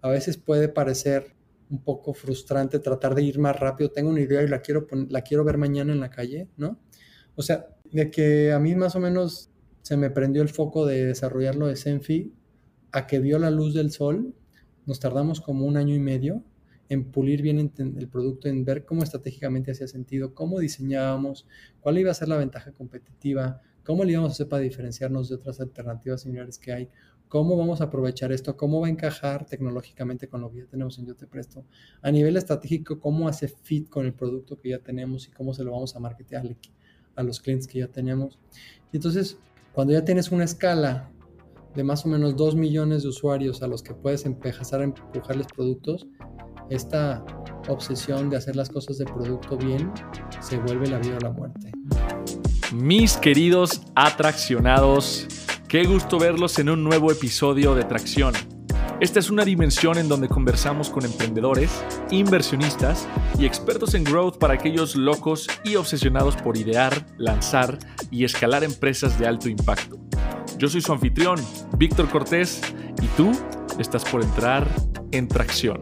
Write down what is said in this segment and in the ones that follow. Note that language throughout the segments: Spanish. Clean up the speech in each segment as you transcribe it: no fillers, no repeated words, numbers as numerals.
a veces puede parecer un poco frustrante tratar de ir más rápido. Tengo una idea y la quiero ver mañana en la calle, ¿no? O sea, de que a mí más o menos se me prendió el foco de desarrollarlo de Zenfi a que vio la luz del sol, nos tardamos como 1 año y medio en pulir bien el producto, en ver cómo estratégicamente hacía sentido, cómo diseñábamos, cuál iba a ser la ventaja competitiva, cómo le íbamos a hacer para diferenciarnos de otras alternativas similares que hay, cómo vamos a aprovechar esto, cómo va a encajar tecnológicamente con lo que ya tenemos en Yo Te Presto. A nivel estratégico, cómo hace fit con el producto que ya tenemos y cómo se lo vamos a marketear a los clientes que ya tenemos. Y entonces, cuando ya tienes una escala de más o menos 2 millones de usuarios a los que puedes empezar a empujarles productos, esta obsesión de hacer las cosas de producto bien se vuelve la vida o la muerte. Mis queridos atraccionados, qué gusto verlos en un nuevo episodio de Tracción. Esta es una dimensión en donde conversamos con emprendedores, inversionistas y expertos en growth para aquellos locos y obsesionados por idear, lanzar y escalar empresas de alto impacto. Yo soy su anfitrión, Víctor Cortés, y tú estás por entrar en Tracción.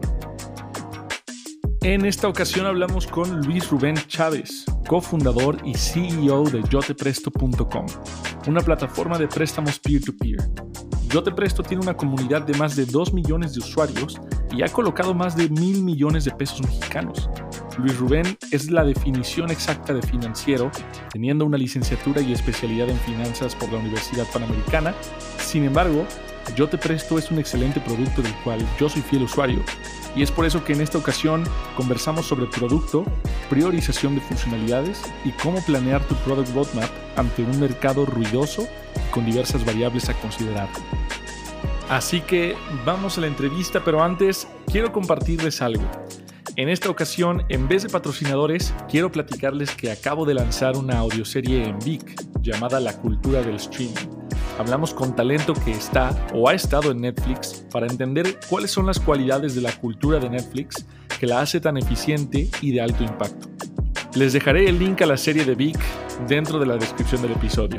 En esta ocasión hablamos con Luis Rubén Chávez, cofundador y CEO de yotepresto.com, una plataforma de préstamos peer-to-peer. Yo Te Presto tiene una comunidad de más de 2 millones de usuarios y ha colocado más de 1,000 millones de pesos mexicanos. Luis Rubén es la definición exacta de financiero, teniendo una licenciatura y especialidad en finanzas por la Universidad Panamericana. Sin embargo, Yo Te Presto es un excelente producto del cual yo soy fiel usuario. Y es por eso que en esta ocasión conversamos sobre producto, priorización de funcionalidades y cómo planear tu product roadmap ante un mercado ruidoso y con diversas variables a considerar. Así que vamos a la entrevista, pero antes quiero compartirles algo. En esta ocasión, en vez de patrocinadores, quiero platicarles que acabo de lanzar una audioserie en Vic llamada La Cultura del Streaming. Hablamos con talento que está o ha estado en Netflix para entender cuáles son las cualidades de la cultura de Netflix que la hace tan eficiente y de alto impacto. Les dejaré el link a la serie de Vic dentro de la descripción del episodio.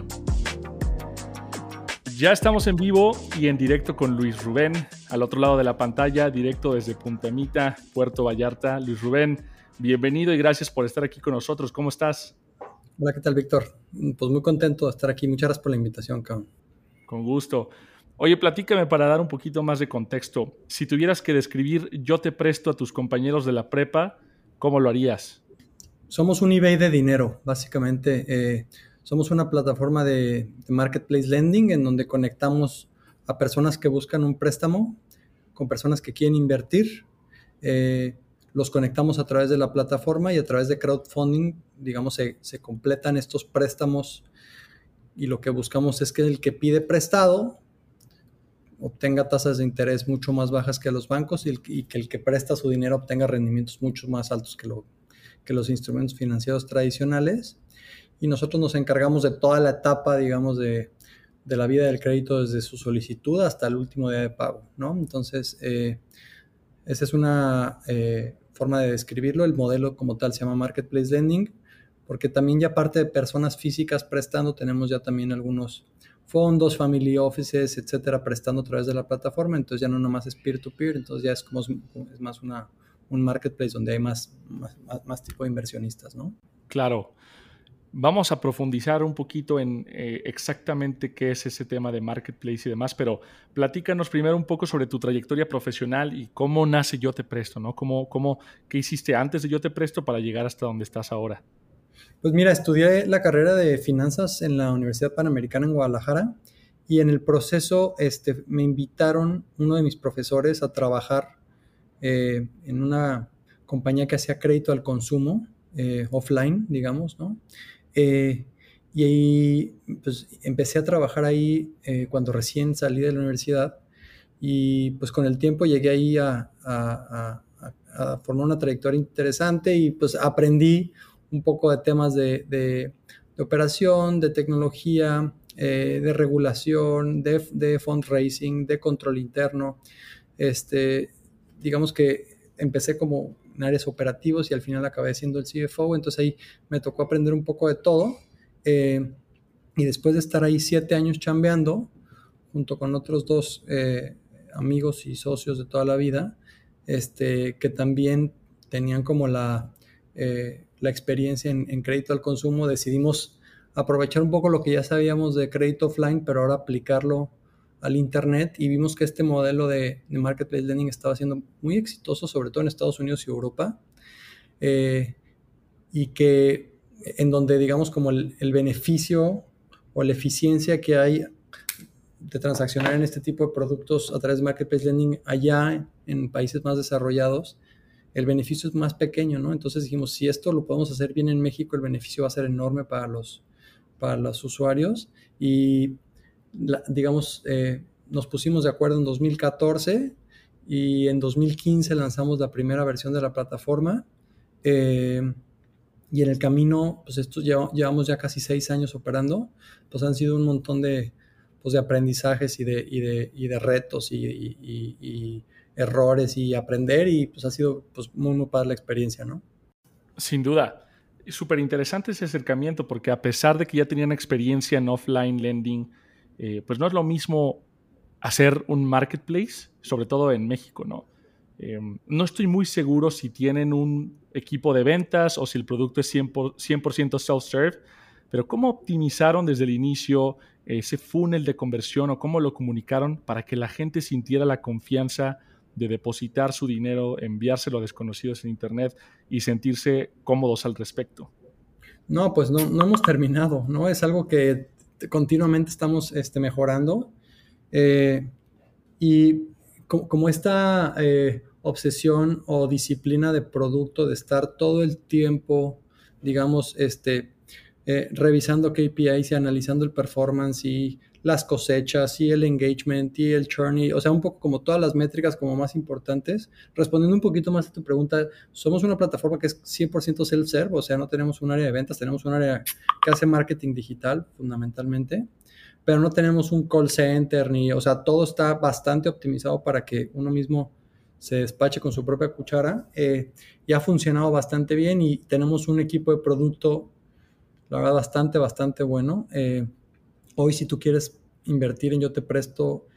Ya estamos en vivo y en directo con Luis Rubén, al otro lado de la pantalla, directo desde Punta Mita, Puerto Vallarta. Luis Rubén, bienvenido y gracias por estar aquí con nosotros. ¿Cómo estás? Hola, ¿qué tal, Víctor? Pues muy contento de estar aquí. Muchas gracias por la invitación, cabrón. Con gusto. Oye, platícame para dar un poquito más de contexto. Si tuvieras que describir Yo Te Presto a tus compañeros de la prepa, ¿cómo lo harías? Somos un eBay de dinero, básicamente. Somos una plataforma de marketplace lending en donde conectamos a personas que buscan un préstamo con personas que quieren invertir. Los conectamos a través de la plataforma y a través de crowdfunding, digamos, se completan estos préstamos y lo que buscamos es que el que pide prestado obtenga tasas de interés mucho más bajas que los bancos y que el que presta su dinero obtenga rendimientos mucho más altos que los instrumentos financieros tradicionales. Y nosotros nos encargamos de toda la etapa, digamos, de la vida del crédito desde su solicitud hasta el último día de pago, ¿no? Entonces, esa es una forma de describirlo. El modelo como tal se llama Marketplace Lending, porque también ya aparte de personas físicas prestando, tenemos ya también algunos fondos, family offices, etcétera, prestando a través de la plataforma. Entonces ya no nomás es peer-to-peer, entonces ya es más un marketplace donde hay más tipo de inversionistas, ¿no? Claro. Vamos a profundizar un poquito en exactamente qué es ese tema de marketplace y demás, pero platícanos primero un poco sobre tu trayectoria profesional y cómo nace Yo Te Presto, ¿no? ¿Qué hiciste antes de Yo Te Presto para llegar hasta donde estás ahora? Pues mira, estudié la carrera de finanzas en la Universidad Panamericana en Guadalajara y en el proceso me invitaron uno de mis profesores a trabajar en una compañía que hacía crédito al consumo offline, digamos, ¿no? Y ahí pues, empecé a trabajar ahí cuando recién salí de la universidad y pues con el tiempo llegué ahí a formar una trayectoria interesante y pues aprendí un poco de temas de operación, de tecnología, de regulación, de fundraising, de control interno. Digamos que empecé como en áreas operativas y al final acabé siendo el CFO, entonces ahí me tocó aprender un poco de todo. Y después de estar ahí 7 años chambeando, junto con otros 2 amigos y socios de toda la vida, que también tenían como la experiencia en crédito al consumo. Decidimos aprovechar un poco lo que ya sabíamos de crédito offline, pero ahora aplicarlo al internet, y vimos que este modelo de marketplace lending estaba siendo muy exitoso, sobre todo en Estados Unidos y Europa, y que en donde, digamos, como el beneficio o la eficiencia que hay de transaccionar en este tipo de productos a través de marketplace lending allá en países más desarrollados, el beneficio es más pequeño, ¿no? Entonces dijimos, si esto lo podemos hacer bien en México, el beneficio va a ser enorme para los usuarios. Y digamos, nos pusimos de acuerdo en 2014 y en 2015 lanzamos la primera versión de la plataforma. Y en el camino, pues llevamos ya casi 6 años operando, pues han sido un montón de aprendizajes y de retos y errores y aprender, y pues ha sido pues muy padre la experiencia, ¿no? Sin duda. Es súper interesante ese acercamiento, porque a pesar de que ya tenían experiencia en offline lending, pues no es lo mismo hacer un marketplace, sobre todo en México, ¿no? No estoy muy seguro si tienen un equipo de ventas o si el producto es 100% self-serve, pero ¿cómo optimizaron desde el inicio ese funnel de conversión, o cómo lo comunicaron para que la gente sintiera la confianza de depositar su dinero, enviárselo a desconocidos en internet y sentirse cómodos al respecto? No, pues no hemos terminado, ¿no? Es algo que continuamente estamos mejorando. Y como esta obsesión o disciplina de producto, de estar todo el tiempo, digamos, revisando KPIs y analizando el performance y las cosechas y el engagement y el churn, o sea, un poco como todas las métricas como más importantes. Respondiendo un poquito más a tu pregunta, somos una plataforma que es 100% self-serve, o sea, no tenemos un área de ventas, tenemos un área que hace marketing digital fundamentalmente, pero no tenemos un call center, o sea, todo está bastante optimizado para que uno mismo se despache con su propia cuchara, y ha funcionado bastante bien, y tenemos un equipo de producto, la verdad, bastante bueno. Hoy, si tú quieres invertir en Yo Te Presto,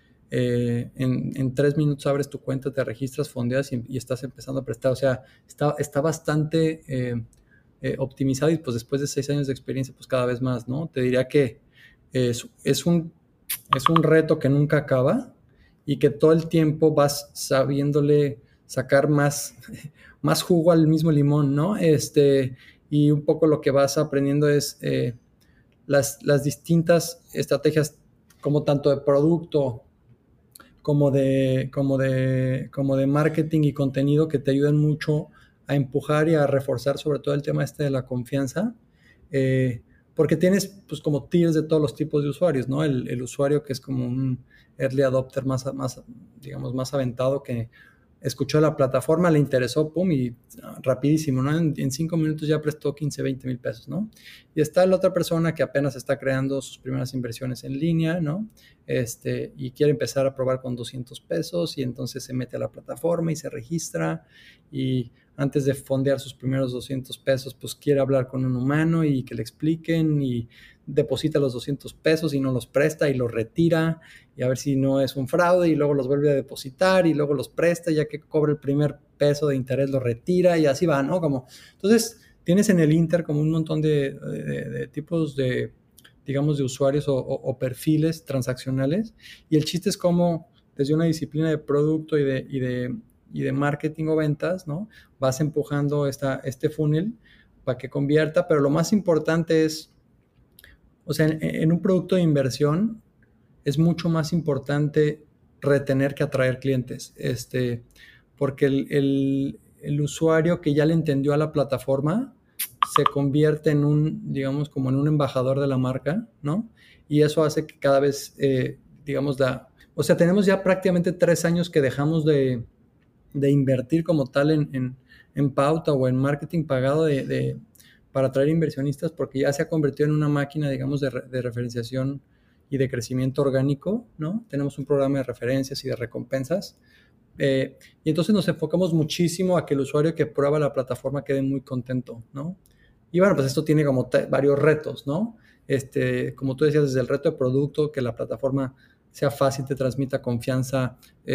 en 3 minutos abres tu cuenta, te registras, fondeas y estás empezando a prestar. O sea, está bastante optimizado, y pues después de 6 años de experiencia, pues cada vez más, ¿no? Te diría que es un reto que nunca acaba, y que todo el tiempo vas sabiéndole sacar más jugo al mismo limón, ¿no? Y un poco lo que vas aprendiendo es las distintas estrategias, como tanto de producto como de marketing y contenido, que te ayudan mucho a empujar y a reforzar sobre todo el tema de la confianza, porque tienes pues como tiers de todos los tipos de usuarios, ¿no? El usuario que es como un early adopter digamos, más aventado, que escuchó la plataforma, le interesó, pum, y rapidísimo, ¿no? En 5 minutos ya prestó 15, 20 mil pesos, ¿no? Y está la otra persona que apenas está creando sus primeras inversiones en línea, ¿no? Y quiere empezar a probar con 200 pesos, y entonces se mete a la plataforma y se registra, y antes de fondear sus primeros 200 pesos, pues quiere hablar con un humano y que le expliquen, y deposita los 200 pesos y no los presta y los retira, y a ver si no es un fraude, y luego los vuelve a depositar y luego los presta, ya que cobra el primer peso de interés lo retira, y así va, ¿no? Entonces tienes en el Inter como un montón de tipos de, digamos, de usuarios o perfiles transaccionales, y el chiste es cómo desde una disciplina de producto y de marketing o ventas, ¿no? Vas empujando este funnel para que convierta, pero lo más importante es, o sea, en un producto de inversión es mucho más importante retener que atraer clientes, porque el usuario que ya le entendió a la plataforma se convierte en digamos, como en un embajador de la marca, ¿no? Y eso hace que cada vez, digamos, o sea, tenemos ya prácticamente 3 años que dejamos de invertir como tal en pauta o en marketing pagado para atraer inversionistas, porque ya se ha convertido en una máquina, digamos, de referenciación y de crecimiento orgánico, ¿no? Tenemos un programa de referencias y de recompensas, y entonces nos enfocamos muchísimo a que el usuario que prueba la plataforma quede muy contento, ¿no? Y bueno, pues esto tiene como varios retos, ¿no? Como tú decías, desde el reto de producto, que la plataforma sea fácil, te transmita confianza,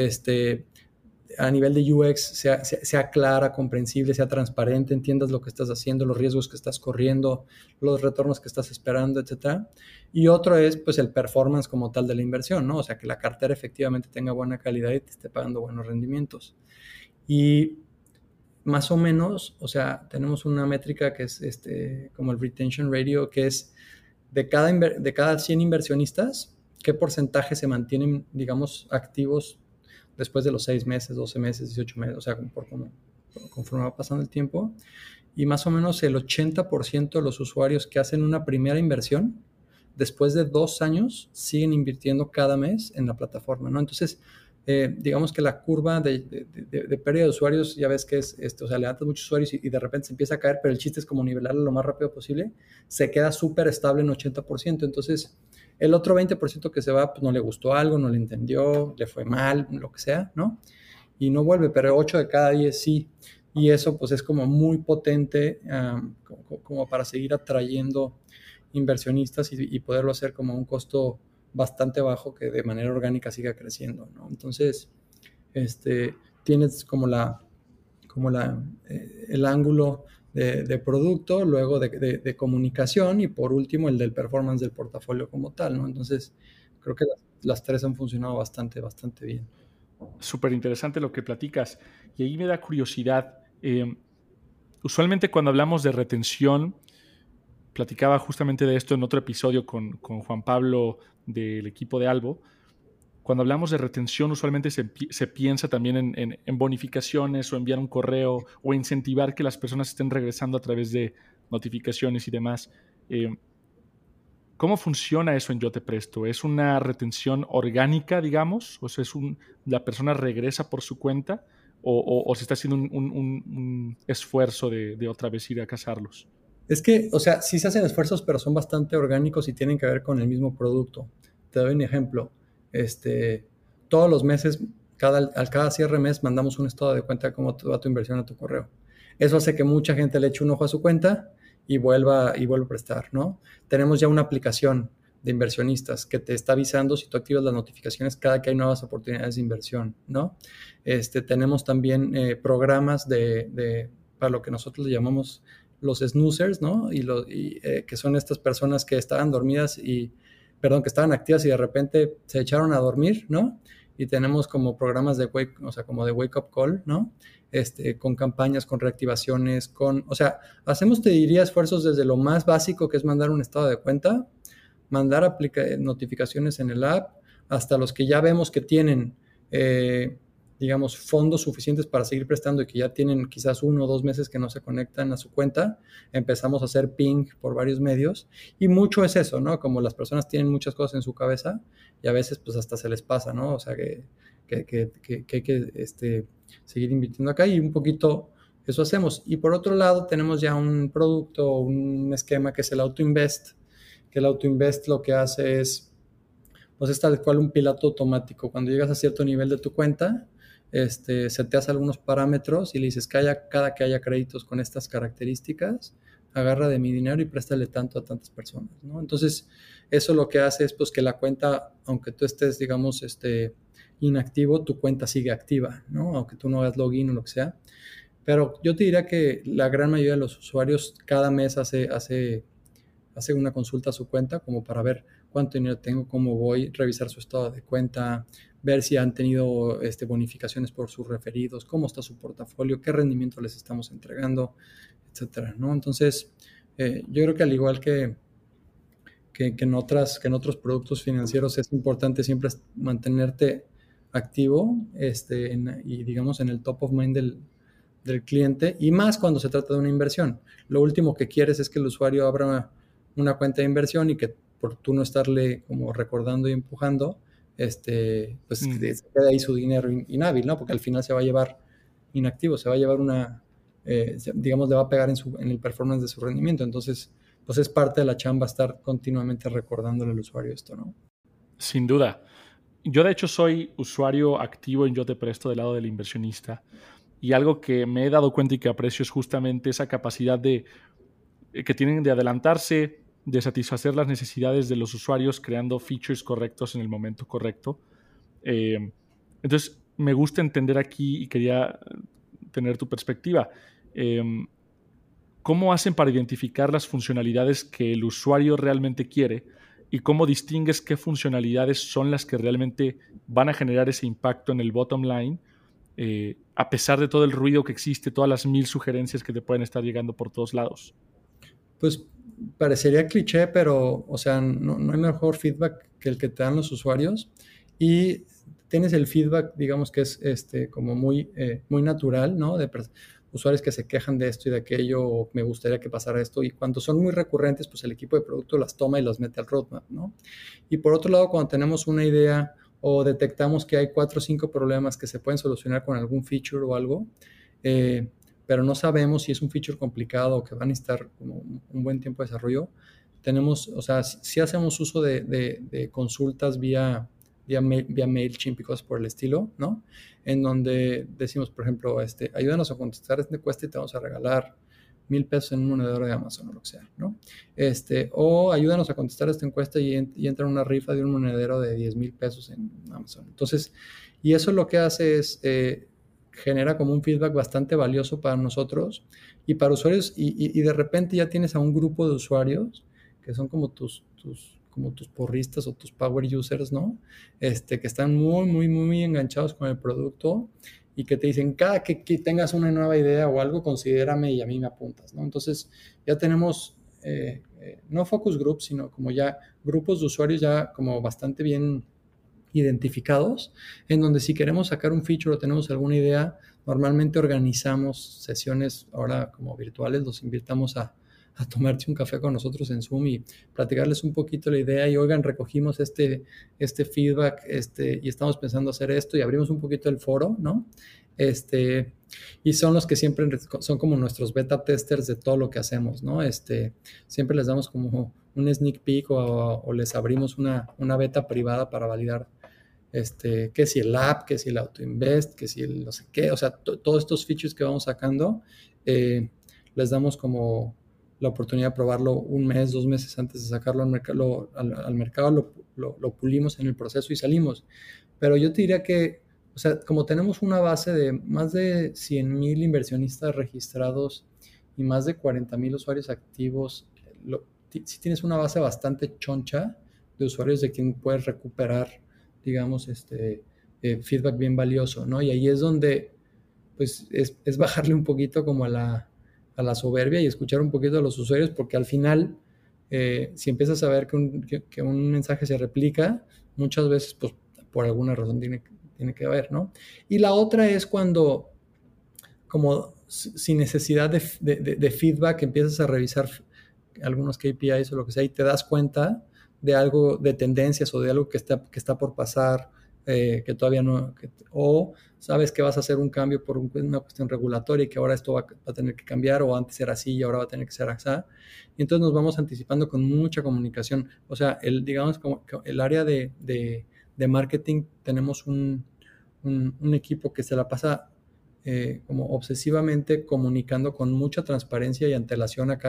a nivel de UX sea clara, comprensible, sea transparente, entiendas lo que estás haciendo, los riesgos que estás corriendo, los retornos que estás esperando, etcétera. Y otro es pues el performance como tal de la inversión, ¿no? O sea, que la cartera efectivamente tenga buena calidad y te esté pagando buenos rendimientos. Y más o menos, o sea, tenemos una métrica que es como el retention ratio, que es de cada 100 inversionistas, qué porcentaje se mantienen, digamos, activos después de los 6 meses, 12 meses, 18 meses, o sea, conforme va pasando el tiempo. Y más o menos el 80% de los usuarios que hacen una primera inversión, después de 2 años, siguen invirtiendo cada mes en la plataforma, ¿no? Entonces, digamos que la curva de pérdida de usuarios, ya ves que es, o sea, levantas muchos usuarios y de repente se empieza a caer, pero el chiste es como nivelarlo lo más rápido posible, se queda súper estable en 80%. Entonces, el otro 20% que se va, pues no le gustó algo, no le entendió, le fue mal, lo que sea, ¿no? Y no vuelve, pero 8 de cada 10 sí. Y eso pues es como muy potente como para seguir atrayendo inversionistas y poderlo hacer como a un costo bastante bajo que de manera orgánica siga creciendo, ¿no? Entonces, tienes como el ángulo de producto, luego de comunicación y por último el del performance del portafolio como tal, ¿no? Entonces, creo que las tres han funcionado bastante bien. Súper interesante lo que platicas. Y ahí me da curiosidad. Usualmente cuando hablamos de retención, platicaba justamente de esto en otro episodio con Juan Pablo del equipo de Albo. Cuando hablamos de retención, usualmente se piensa también en bonificaciones o enviar un correo o incentivar que las personas estén regresando a través de notificaciones y demás. ¿Cómo funciona eso en Yo Te Presto? ¿Es una retención orgánica, digamos? O sea, la persona regresa por su cuenta o se está haciendo un esfuerzo de otra vez ir a cazarlos? Es que, o sea, sí se hacen esfuerzos, pero son bastante orgánicos y tienen que ver con el mismo producto. Te doy un ejemplo. Todos los meses, cada cierre mes, mandamos un estado de cuenta de cómo va tu inversión a tu correo. Eso hace que mucha gente le eche un ojo a su cuenta y vuelva a prestar, ¿no? Tenemos ya una aplicación de inversionistas que te está avisando si tú activas las notificaciones cada que hay nuevas oportunidades de inversión, ¿no? Tenemos también programas para lo que nosotros le llamamos los snoozers, ¿no? Que son estas personas que estaban dormidas que estaban activas y de repente se echaron a dormir, ¿no? Y tenemos como programas como de wake up call, ¿no? Con campañas, con reactivaciones, o sea, hacemos, te diría, esfuerzos desde lo más básico, que es mandar un estado de cuenta, mandar notificaciones en el app, hasta los que ya vemos que tienen, digamos, fondos suficientes para seguir prestando y que ya tienen quizás 1 o 2 meses que no se conectan a su cuenta, empezamos a hacer ping por varios medios y mucho es eso, ¿no? Como las personas tienen muchas cosas en su cabeza y a veces pues hasta se les pasa, ¿no? O sea que hay que seguir invirtiendo acá y un poquito eso hacemos. Y por otro lado tenemos ya un producto, un esquema que es el AutoInvest, que el AutoInvest lo que hace es, pues es tal cual un piloto automático. Cuando llegas a cierto nivel de tu cuenta, se te hace algunos parámetros y le dices que cada que haya créditos con estas características, agarra de mi dinero y préstale tanto a tantas personas, ¿no? Entonces, eso lo que hace es pues que la cuenta, aunque tú estés, digamos, inactivo, tu cuenta sigue activa, ¿no? Aunque tú no hagas login o lo que sea. Pero yo te diría que la gran mayoría de los usuarios cada mes hace una consulta a su cuenta como para ver cuánto dinero tengo, cómo voy, revisar su estado de cuenta, ver si han tenido bonificaciones por sus referidos, cómo está su portafolio, qué rendimiento les estamos entregando, etcétera, ¿no? Entonces, yo creo que al igual que en otros productos financieros es importante siempre mantenerte activo y digamos en el top of mind del cliente y más cuando se trata de una inversión. Lo último que quieres es que el usuario abra una cuenta de inversión y que por tú no estarle como recordando y empujando, pues se queda ahí su dinero inhábil, ¿no? Porque al final se va a llevar inactivo, se va a llevar digamos, le va a pegar en el performance de su rendimiento. Entonces, pues es parte de la chamba estar continuamente recordándole al usuario esto, ¿no? Sin duda. Yo, de hecho, soy usuario activo en Yo Te Presto del lado del inversionista. Y algo que me he dado cuenta y que aprecio es justamente esa capacidad que tienen de adelantarse de satisfacer las necesidades de los usuarios creando features correctos en el momento correcto. Entonces, me gusta entender aquí y quería tener tu perspectiva. ¿Cómo hacen para identificar las funcionalidades que el usuario realmente quiere y cómo distingues qué funcionalidades son las que realmente van a generar ese impacto en el bottom line, a pesar de todo el ruido que existe, todas las 1000 sugerencias que te pueden estar llegando por todos lados? Pues parecería cliché, pero, o sea, no hay mejor feedback que el que te dan los usuarios y tienes el feedback, digamos que es como muy natural, ¿no? De usuarios que se quejan de esto y de aquello, o me gustaría que pasara esto, y cuando son muy recurrentes, pues el equipo de producto las toma y las mete al roadmap, ¿no? Y por otro lado, cuando tenemos una idea o detectamos que hay 4 o 5 problemas que se pueden solucionar con algún feature o algo, pero no sabemos si es un feature complicado o que va a necesitar como un buen tiempo de desarrollo, tenemos, o sea, sí hacemos uso de consultas vía MailChimp y cosas por el estilo, ¿no? En donde decimos, por ejemplo, ayúdanos a contestar esta encuesta y te vamos a regalar $1,000 en un monedero de Amazon o lo que sea, ¿no? O ayúdanos a contestar esta encuesta y entra una rifa de un monedero de $10,000 en Amazon. Entonces, y eso lo que hace es genera como un feedback bastante valioso para nosotros y para usuarios, y de repente ya tienes a un grupo de usuarios que son como tus porristas o tus power users, ¿no? Que están muy, muy, muy enganchados con el producto y que te dicen, cada que tengas una nueva idea o algo, considérame y a mí me apuntas, ¿no? Entonces ya tenemos, no focus groups, sino como ya grupos de usuarios ya como bastante bien identificados, en donde si queremos sacar un feature o tenemos alguna idea, normalmente organizamos sesiones ahora como virtuales, los invitamos a tomarse un café con nosotros en Zoom y platicarles un poquito la idea y oigan, recogimos este feedback y estamos pensando hacer esto y abrimos un poquito el foro, ¿no? Y son los que siempre son como nuestros beta testers de todo lo que hacemos, ¿no? Siempre les damos como un sneak peek o les abrimos una beta privada para validar que si el app, que si el autoinvest, que si el no sé qué, o sea, todos estos features que vamos sacando, les damos como la oportunidad de probarlo 1 mes, 2 meses antes de sacarlo al mercado, lo pulimos en el proceso y salimos. Pero yo te diría que, o sea, como tenemos una base de más de 100,000 inversionistas registrados y más de 40,000 usuarios activos, si tienes una base bastante choncha de usuarios de quien puedes recuperar, digamos, feedback bien valioso, ¿no? Y ahí es donde, pues, es bajarle un poquito como a la soberbia y escuchar un poquito a los usuarios, porque al final, si empiezas a ver que un mensaje se replica, muchas veces, pues, por alguna razón tiene que haber, ¿no? Y la otra es cuando, como sin necesidad de feedback, empiezas a revisar algunos KPIs o lo que sea y te das cuenta de algo, de tendencias o de algo que está por pasar, que todavía no, o sabes que vas a hacer un cambio por una cuestión regulatoria y que ahora esto va a tener que cambiar, o antes era así y ahora va a tener que ser así. Y entonces nos vamos anticipando con mucha comunicación. O sea, digamos como el área de marketing, tenemos un equipo que se la pasa como obsesivamente comunicando con mucha transparencia y antelación a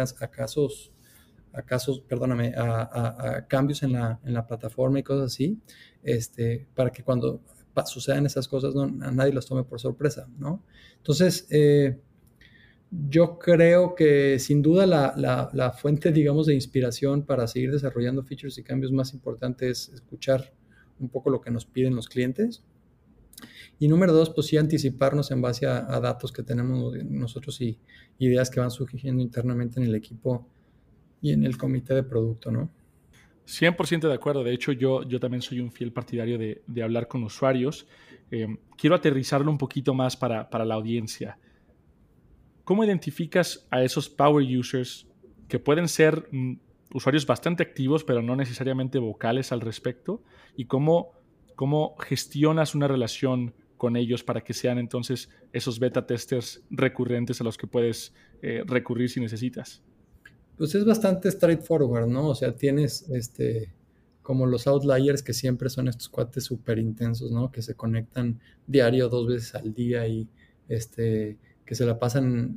cambios en la plataforma y cosas así, para que cuando sucedan esas cosas a nadie los tome por sorpresa, ¿no? Entonces, yo creo que sin duda la fuente, digamos, de inspiración para seguir desarrollando features y cambios más importante es escuchar un poco lo que nos piden los clientes. Y número 2, pues sí anticiparnos en base a datos que tenemos nosotros y ideas que van surgiendo internamente en el equipo y en el comité de producto, ¿no? 100% de acuerdo. De hecho, yo también soy un fiel partidario de hablar con usuarios. Quiero aterrizarlo un poquito más para la audiencia. ¿Cómo identificas a esos power users que pueden ser usuarios bastante activos, pero no necesariamente vocales al respecto? ¿Y cómo gestionas una relación con ellos para que sean entonces esos beta testers recurrentes a los que puedes recurrir si necesitas? Pues es bastante straightforward, ¿no? O sea, tienes como los outliers que siempre son estos cuates súper intensos, ¿no? Que se conectan diario 2 veces al día y que se la pasan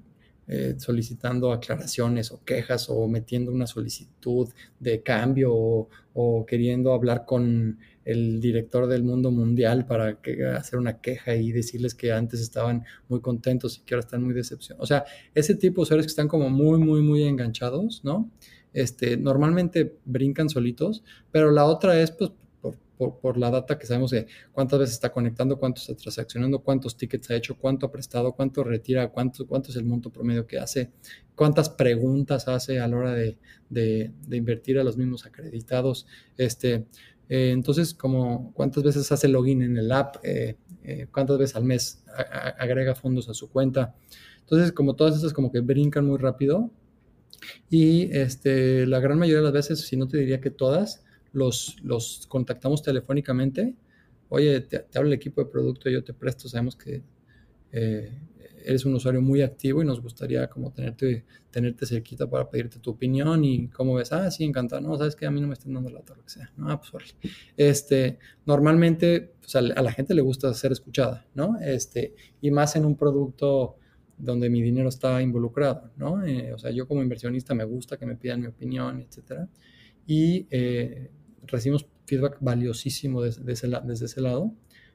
solicitando aclaraciones o quejas o metiendo una solicitud de cambio o queriendo hablar con el director del mundo mundial para hacer una queja y decirles que antes estaban muy contentos y que ahora están muy decepcionados. O sea, ese tipo de usuarios que están como muy, muy, muy enganchados, ¿no? Normalmente brincan solitos, pero la otra es pues por la data que sabemos de cuántas veces está conectando, cuánto está transaccionando, cuántos tickets ha hecho, cuánto ha prestado, cuánto retira, cuánto es el monto promedio que hace, cuántas preguntas hace a la hora de invertir a los mismos acreditados. Entonces, como cuántas veces hace login en el app, cuántas veces al mes agrega fondos a su cuenta. Entonces, como todas esas como que brincan muy rápido y la gran mayoría de las veces, si no te diría que todas, los contactamos telefónicamente. Oye, te habla el equipo de producto, yo te presto, sabemos que eres un usuario muy activo y nos gustaría como tenerte cerquita para pedirte tu opinión y cómo ves. Sí, encantado. No, sabes que a mí no me están dando la lo que sea. No, pues órale. Normalmente pues, a la gente le gusta ser escuchada, ¿no? Y más en un producto donde mi dinero está involucrado, ¿no? O sea, yo como inversionista me gusta que me pidan mi opinión, etcétera. Y recibimos feedback valiosísimo desde ese lado.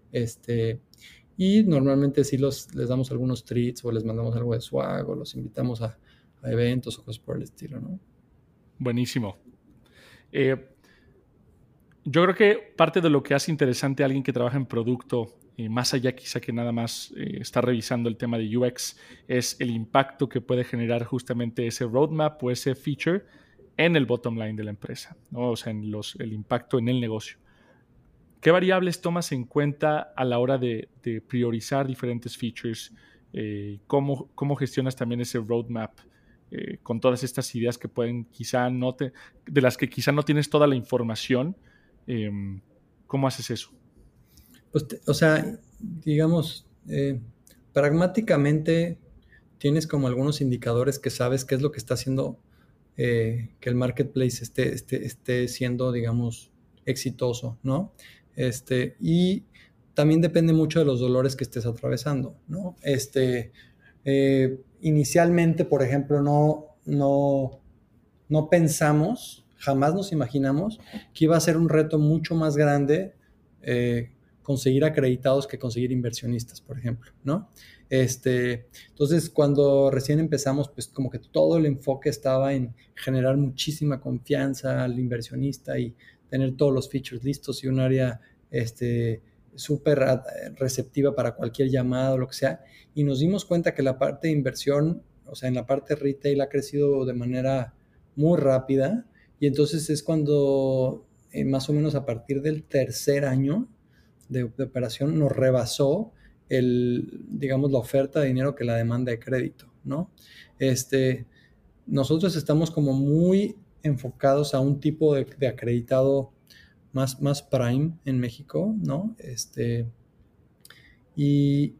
Y normalmente sí les damos algunos treats o les mandamos algo de swag o los invitamos a eventos o cosas por el estilo, ¿no? Buenísimo. Yo creo que parte de lo que hace interesante a alguien que trabaja en producto, más allá quizá que nada más está revisando el tema de UX, es el impacto que puede generar justamente ese roadmap o ese feature en el bottom line de la empresa, ¿no? O sea, el impacto en el negocio. ¿Qué variables tomas en cuenta a la hora de priorizar diferentes features? ¿Cómo gestionas también ese roadmap con todas estas ideas que pueden quizá de las que quizá no tienes toda la información? ¿Cómo haces eso? Pues, o sea, digamos, pragmáticamente tienes como algunos indicadores que sabes qué es lo que está haciendo que el marketplace esté siendo, digamos, exitoso, ¿no? Y también depende mucho de los dolores que estés atravesando, ¿no? Inicialmente, por ejemplo, no pensamos, jamás nos imaginamos que iba a ser un reto mucho más grande conseguir acreditados que conseguir inversionistas, por ejemplo, ¿no? Entonces, cuando recién empezamos, pues como que todo el enfoque estaba en generar muchísima confianza al inversionista y tener todos los features listos y un área súper receptiva para cualquier llamada o lo que sea. Y nos dimos cuenta que la parte de inversión, o sea, en la parte retail ha crecido de manera muy rápida y entonces es cuando más o menos a partir del tercer año de operación nos rebasó digamos, la oferta de dinero que la demanda de crédito, ¿no? Nosotros estamos como muy enfocados a un tipo de acreditado más prime en México, ¿no? Y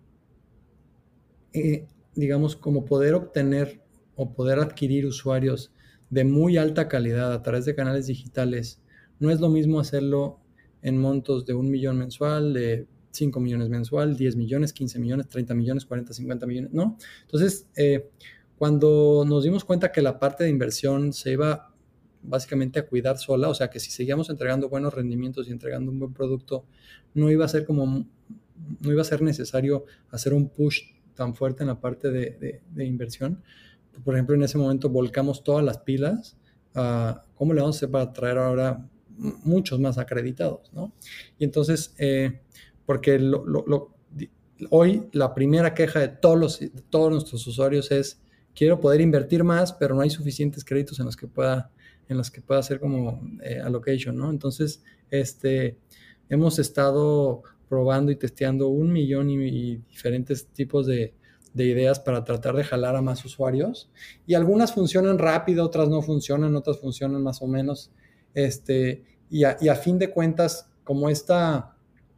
digamos, como poder obtener o poder adquirir usuarios de muy alta calidad a través de canales digitales, no es lo mismo hacerlo en montos de 1 millón mensual, de 5 millones mensual, 10 millones, 15 millones, 30 millones, 40, 50 millones, ¿no? Entonces, cuando nos dimos cuenta que la parte de inversión se iba básicamente a cuidar sola, o sea, que si seguíamos entregando buenos rendimientos y entregando un buen producto, no iba a ser necesario hacer un push tan fuerte en la parte de inversión. Por ejemplo, en ese momento volcamos todas las pilas a cómo le vamos a hacer para traer ahora muchos más acreditados, ¿no? Y entonces, porque hoy la primera queja de todos nuestros usuarios es: quiero poder invertir más, pero no hay suficientes créditos en los que pueda hacer como allocation, ¿no? Entonces, hemos estado probando y testeando 1 millón y diferentes tipos de ideas para tratar de jalar a más usuarios. Y algunas funcionan rápido, otras no funcionan, otras funcionan más o menos. Y a fin de cuentas, como esta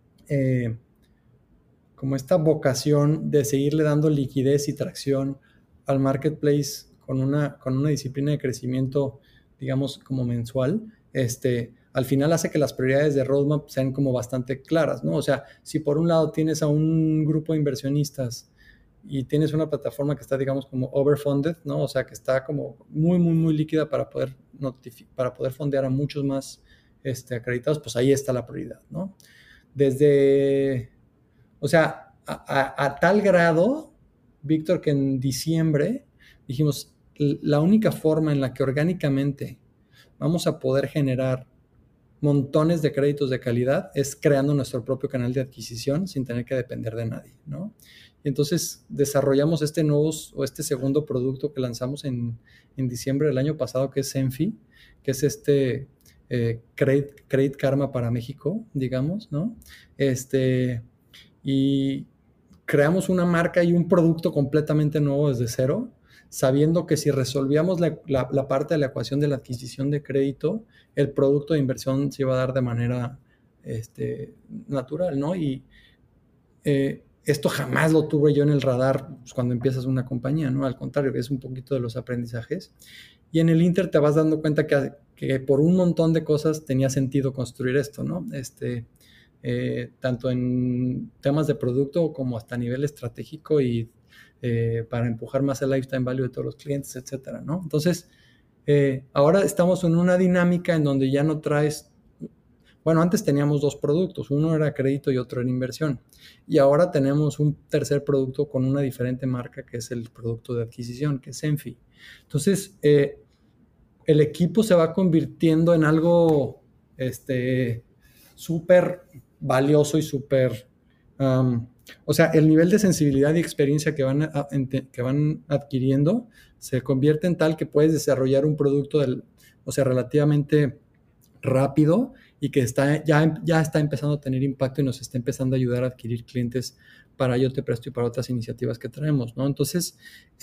vocación de seguirle dando liquidez y tracción al marketplace con una disciplina de crecimiento, digamos, como mensual, al final hace que las prioridades de roadmap sean como bastante claras, ¿no? O sea, si por un lado tienes a un grupo de inversionistas y tienes una plataforma que está, digamos, como overfunded, ¿no? O sea, que está como muy, muy, muy líquida para poder fondear a muchos más acreditados, pues ahí está la prioridad, ¿no? O sea, a tal grado, Víctor, que en diciembre dijimos, la única forma en la que orgánicamente vamos a poder generar montones de créditos de calidad es creando nuestro propio canal de adquisición sin tener que depender de nadie, ¿no? Y entonces desarrollamos este segundo producto que lanzamos en diciembre del año pasado, que es Zenfi, que es Credit Karma para México, digamos, ¿no? Y creamos una marca y un producto completamente nuevo desde cero, sabiendo que si resolvíamos la parte de la ecuación de la adquisición de crédito, el producto de inversión se iba a dar de manera natural, ¿no? Y esto jamás lo tuve yo en el radar pues, cuando empiezas una compañía, ¿no? Al contrario, es un poquito de los aprendizajes. Y en el Inter te vas dando cuenta que por un montón de cosas tenía sentido construir esto, ¿no? Tanto en temas de producto como hasta a nivel estratégico y para empujar más el lifetime value de todos los clientes, etcétera, ¿no? Entonces, ahora estamos en una dinámica en donde ya no traes... Bueno, antes teníamos dos productos, uno era crédito y otro era inversión. Y ahora tenemos un tercer producto con una diferente marca, que es el producto de adquisición, que es Zenfi. Entonces, el equipo se va convirtiendo en algo súper valioso y súper... o sea, el nivel de sensibilidad y experiencia que van adquiriendo se convierte en tal que puedes desarrollar un producto relativamente rápido y que ya está empezando a tener impacto y nos está empezando a ayudar a adquirir clientes para Yo Te Presto y para otras iniciativas que traemos, ¿no? Entonces,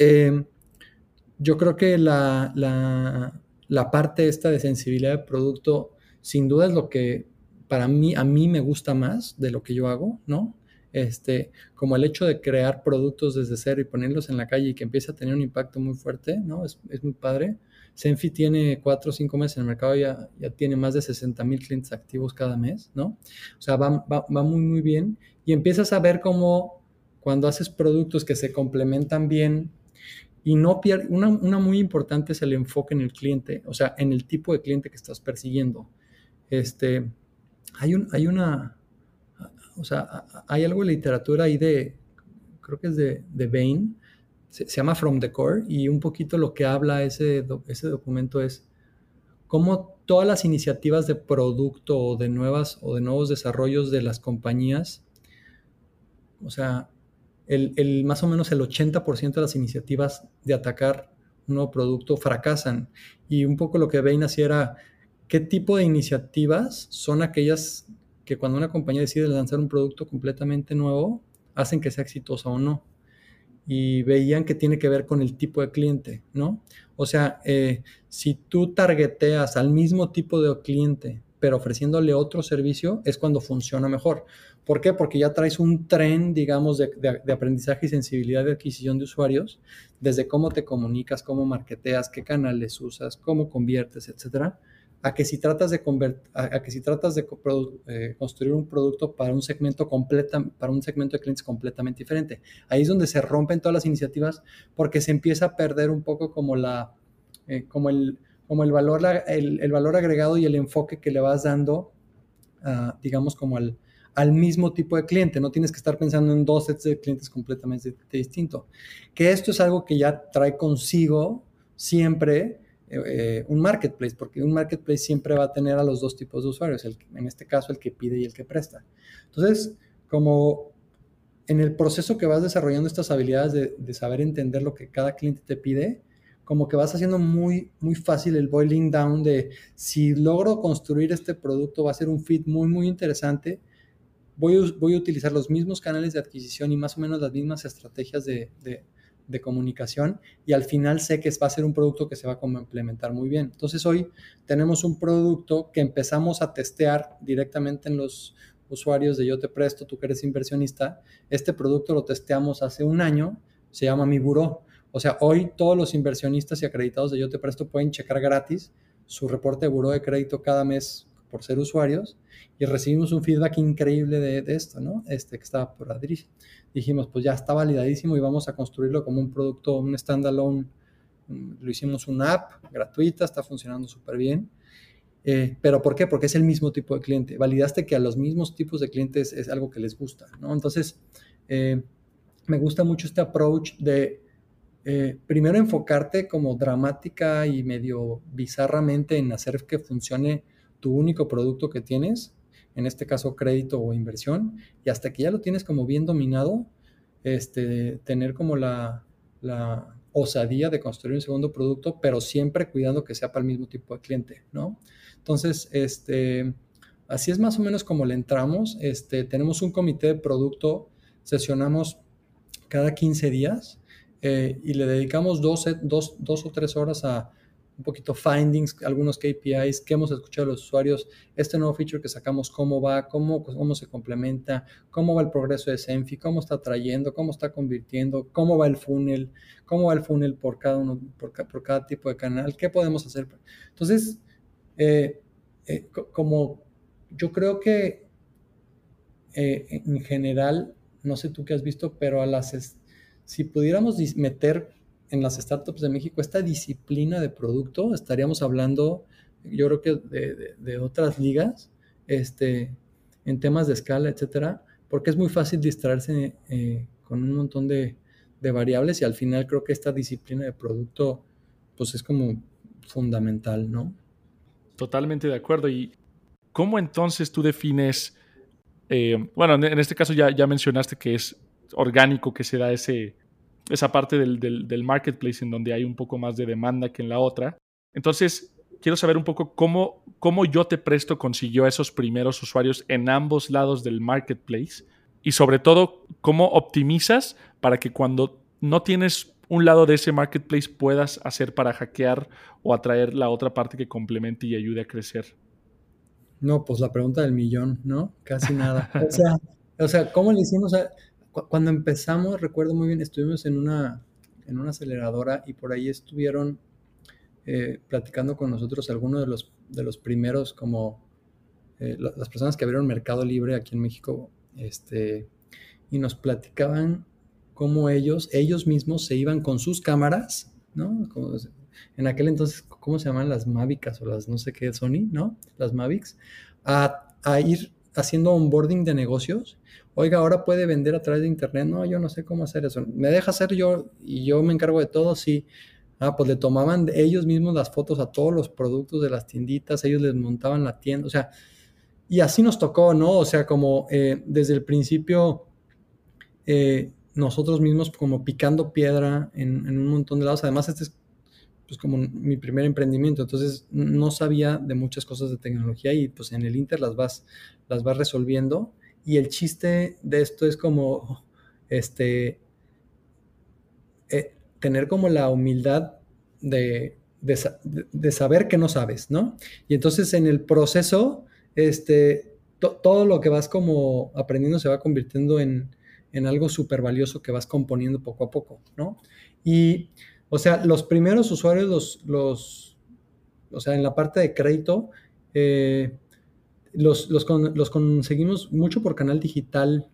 yo creo que la parte esta de sensibilidad de producto sin duda es lo que a mí me gusta más de lo que yo hago, ¿no? Como el hecho de crear productos desde cero y ponerlos en la calle y que empiece a tener un impacto muy fuerte, ¿no? Es muy padre. Zenfi tiene 4 o 5 meses en el mercado, ya tiene más de 60,000 clientes activos cada mes, ¿no? O sea, va muy, muy bien. Y empiezas a ver cómo cuando haces productos que se complementan bien y no pierdes, una muy importante es el enfoque en el cliente, o sea, en el tipo de cliente que estás persiguiendo. Hay algo en literatura ahí creo que es de Bain, se llama From the Core, y un poquito lo que habla ese documento es cómo todas las iniciativas de producto o de nuevos desarrollos de las compañías, o sea, más o menos el 80% de las iniciativas de atacar un nuevo producto fracasan. Y un poco lo que Bain hacía era qué tipo de iniciativas son aquellas que cuando una compañía decide lanzar un producto completamente nuevo, hacen que sea exitosa o no. Y veían que tiene que ver con el tipo de cliente, ¿no? O sea, si tú targeteas al mismo tipo de cliente, pero ofreciéndole otro servicio, es cuando funciona mejor. ¿Por qué? Porque ya traes un tren, digamos, de aprendizaje y sensibilidad de adquisición de usuarios, desde cómo te comunicas, cómo marketeas, qué canales usas, cómo conviertes, etcétera, a que si tratas de construir un producto para un segmento de clientes completamente diferente. Ahí es donde se rompen todas las iniciativas porque se empieza a perder un poco como el valor agregado y el enfoque que le vas dando, digamos, como al mismo tipo de cliente. No tienes que estar pensando en dos sets de clientes completamente distintos. Que esto es algo que ya trae consigo siempre un marketplace, porque un marketplace siempre va a tener a los dos tipos de usuarios, en este caso el que pide y el que presta. Entonces, como en el proceso que vas desarrollando estas habilidades de saber entender lo que cada cliente te pide, como que vas haciendo muy, muy fácil el boiling down de si logro construir este producto va a ser un fit muy, muy interesante. Voy a utilizar los mismos canales de adquisición y más o menos las mismas estrategias de comunicación y al final sé que va a ser un producto que se va a complementar muy bien. Entonces hoy tenemos un producto que empezamos a testear directamente en los usuarios de Yo Te Presto, tú que eres inversionista. Este producto lo testeamos hace un año, se llama Mi Buró. O sea, hoy todos los inversionistas y acreditados de Yo Te Presto pueden checar gratis su reporte de buró de crédito cada mes por ser usuarios y recibimos un feedback increíble de esto, ¿no? Que estaba por adherir. Dijimos, pues ya está validadísimo y vamos a construirlo como un producto, un standalone. Lo hicimos una app gratuita, está funcionando súper bien. ¿Pero por qué? Porque es el mismo tipo de cliente. Validaste que a los mismos tipos de clientes es algo que les gusta, ¿no? Entonces, me gusta mucho este approach de primero enfocarte como dramática y medio bizarramente en hacer que funcione tu único producto que tienes, en este caso crédito o inversión, y hasta que ya lo tienes como bien dominado, tener como la osadía de construir un segundo producto, pero siempre cuidando que sea para el mismo tipo de cliente, ¿no? Entonces, así es más o menos como le entramos. Tenemos un comité de producto, sesionamos cada 15 días y le dedicamos dos o 3 horas a un poquito findings, algunos KPIs, qué hemos escuchado de los usuarios, este nuevo feature que sacamos, cómo va, cómo se complementa, cómo va el progreso de Zenfi, cómo está trayendo, cómo está convirtiendo, cómo va el funnel por por cada tipo de canal, qué podemos hacer. Entonces, como yo creo que en general, no sé tú qué has visto, pero si pudiéramos meter en las startups de México esta disciplina de producto, estaríamos hablando, yo creo que de otras ligas, en temas de escala, etcétera, porque es muy fácil distraerse con un montón de variables y al final creo que esta disciplina de producto, pues es como fundamental, ¿no? Totalmente de acuerdo. ¿Y cómo entonces tú defines, bueno, en este caso ya mencionaste que es orgánico, que se da esa parte del marketplace en donde hay un poco más de demanda que en la otra? Entonces, quiero saber un poco cómo Yo Te Presto consiguió a esos primeros usuarios en ambos lados del marketplace y sobre todo, cómo optimizas para que cuando no tienes un lado de ese marketplace puedas hacer para hackear o atraer la otra parte que complemente y ayude a crecer. No, pues la pregunta del millón, ¿no? Casi nada. O sea, ¿cómo le hicimos? Cuando empezamos, recuerdo muy bien, estuvimos en una aceleradora y por ahí estuvieron platicando con nosotros algunos de los primeros, como las personas que abrieron Mercado Libre aquí en México, y nos platicaban cómo ellos mismos se iban con sus cámaras, ¿no? En aquel entonces, ¿cómo se llaman las Mavicas o las no sé qué, Sony, ¿no? Las Mavics, a ir haciendo onboarding de negocios. Oiga, ahora puede vender a través de internet. No, yo no sé cómo hacer eso. ¿Me deja hacer yo y yo me encargo de todo? Sí. Pues le tomaban ellos mismos las fotos a todos los productos de las tienditas, ellos les montaban la tienda, o sea, y así nos tocó, ¿no? O sea, como desde el principio nosotros mismos como picando piedra en un montón de lados. Además, este es pues como mi primer emprendimiento, entonces no sabía de muchas cosas de tecnología y pues en el Inter las vas resolviendo y el chiste de esto es como tener como la humildad de saber que no sabes, ¿no? Y entonces en el proceso, todo lo que vas como aprendiendo se va convirtiendo en algo súper valioso que vas componiendo poco a poco, ¿no? Y, o sea, los primeros usuarios, o sea, en la parte de crédito, los conseguimos mucho por canal digital,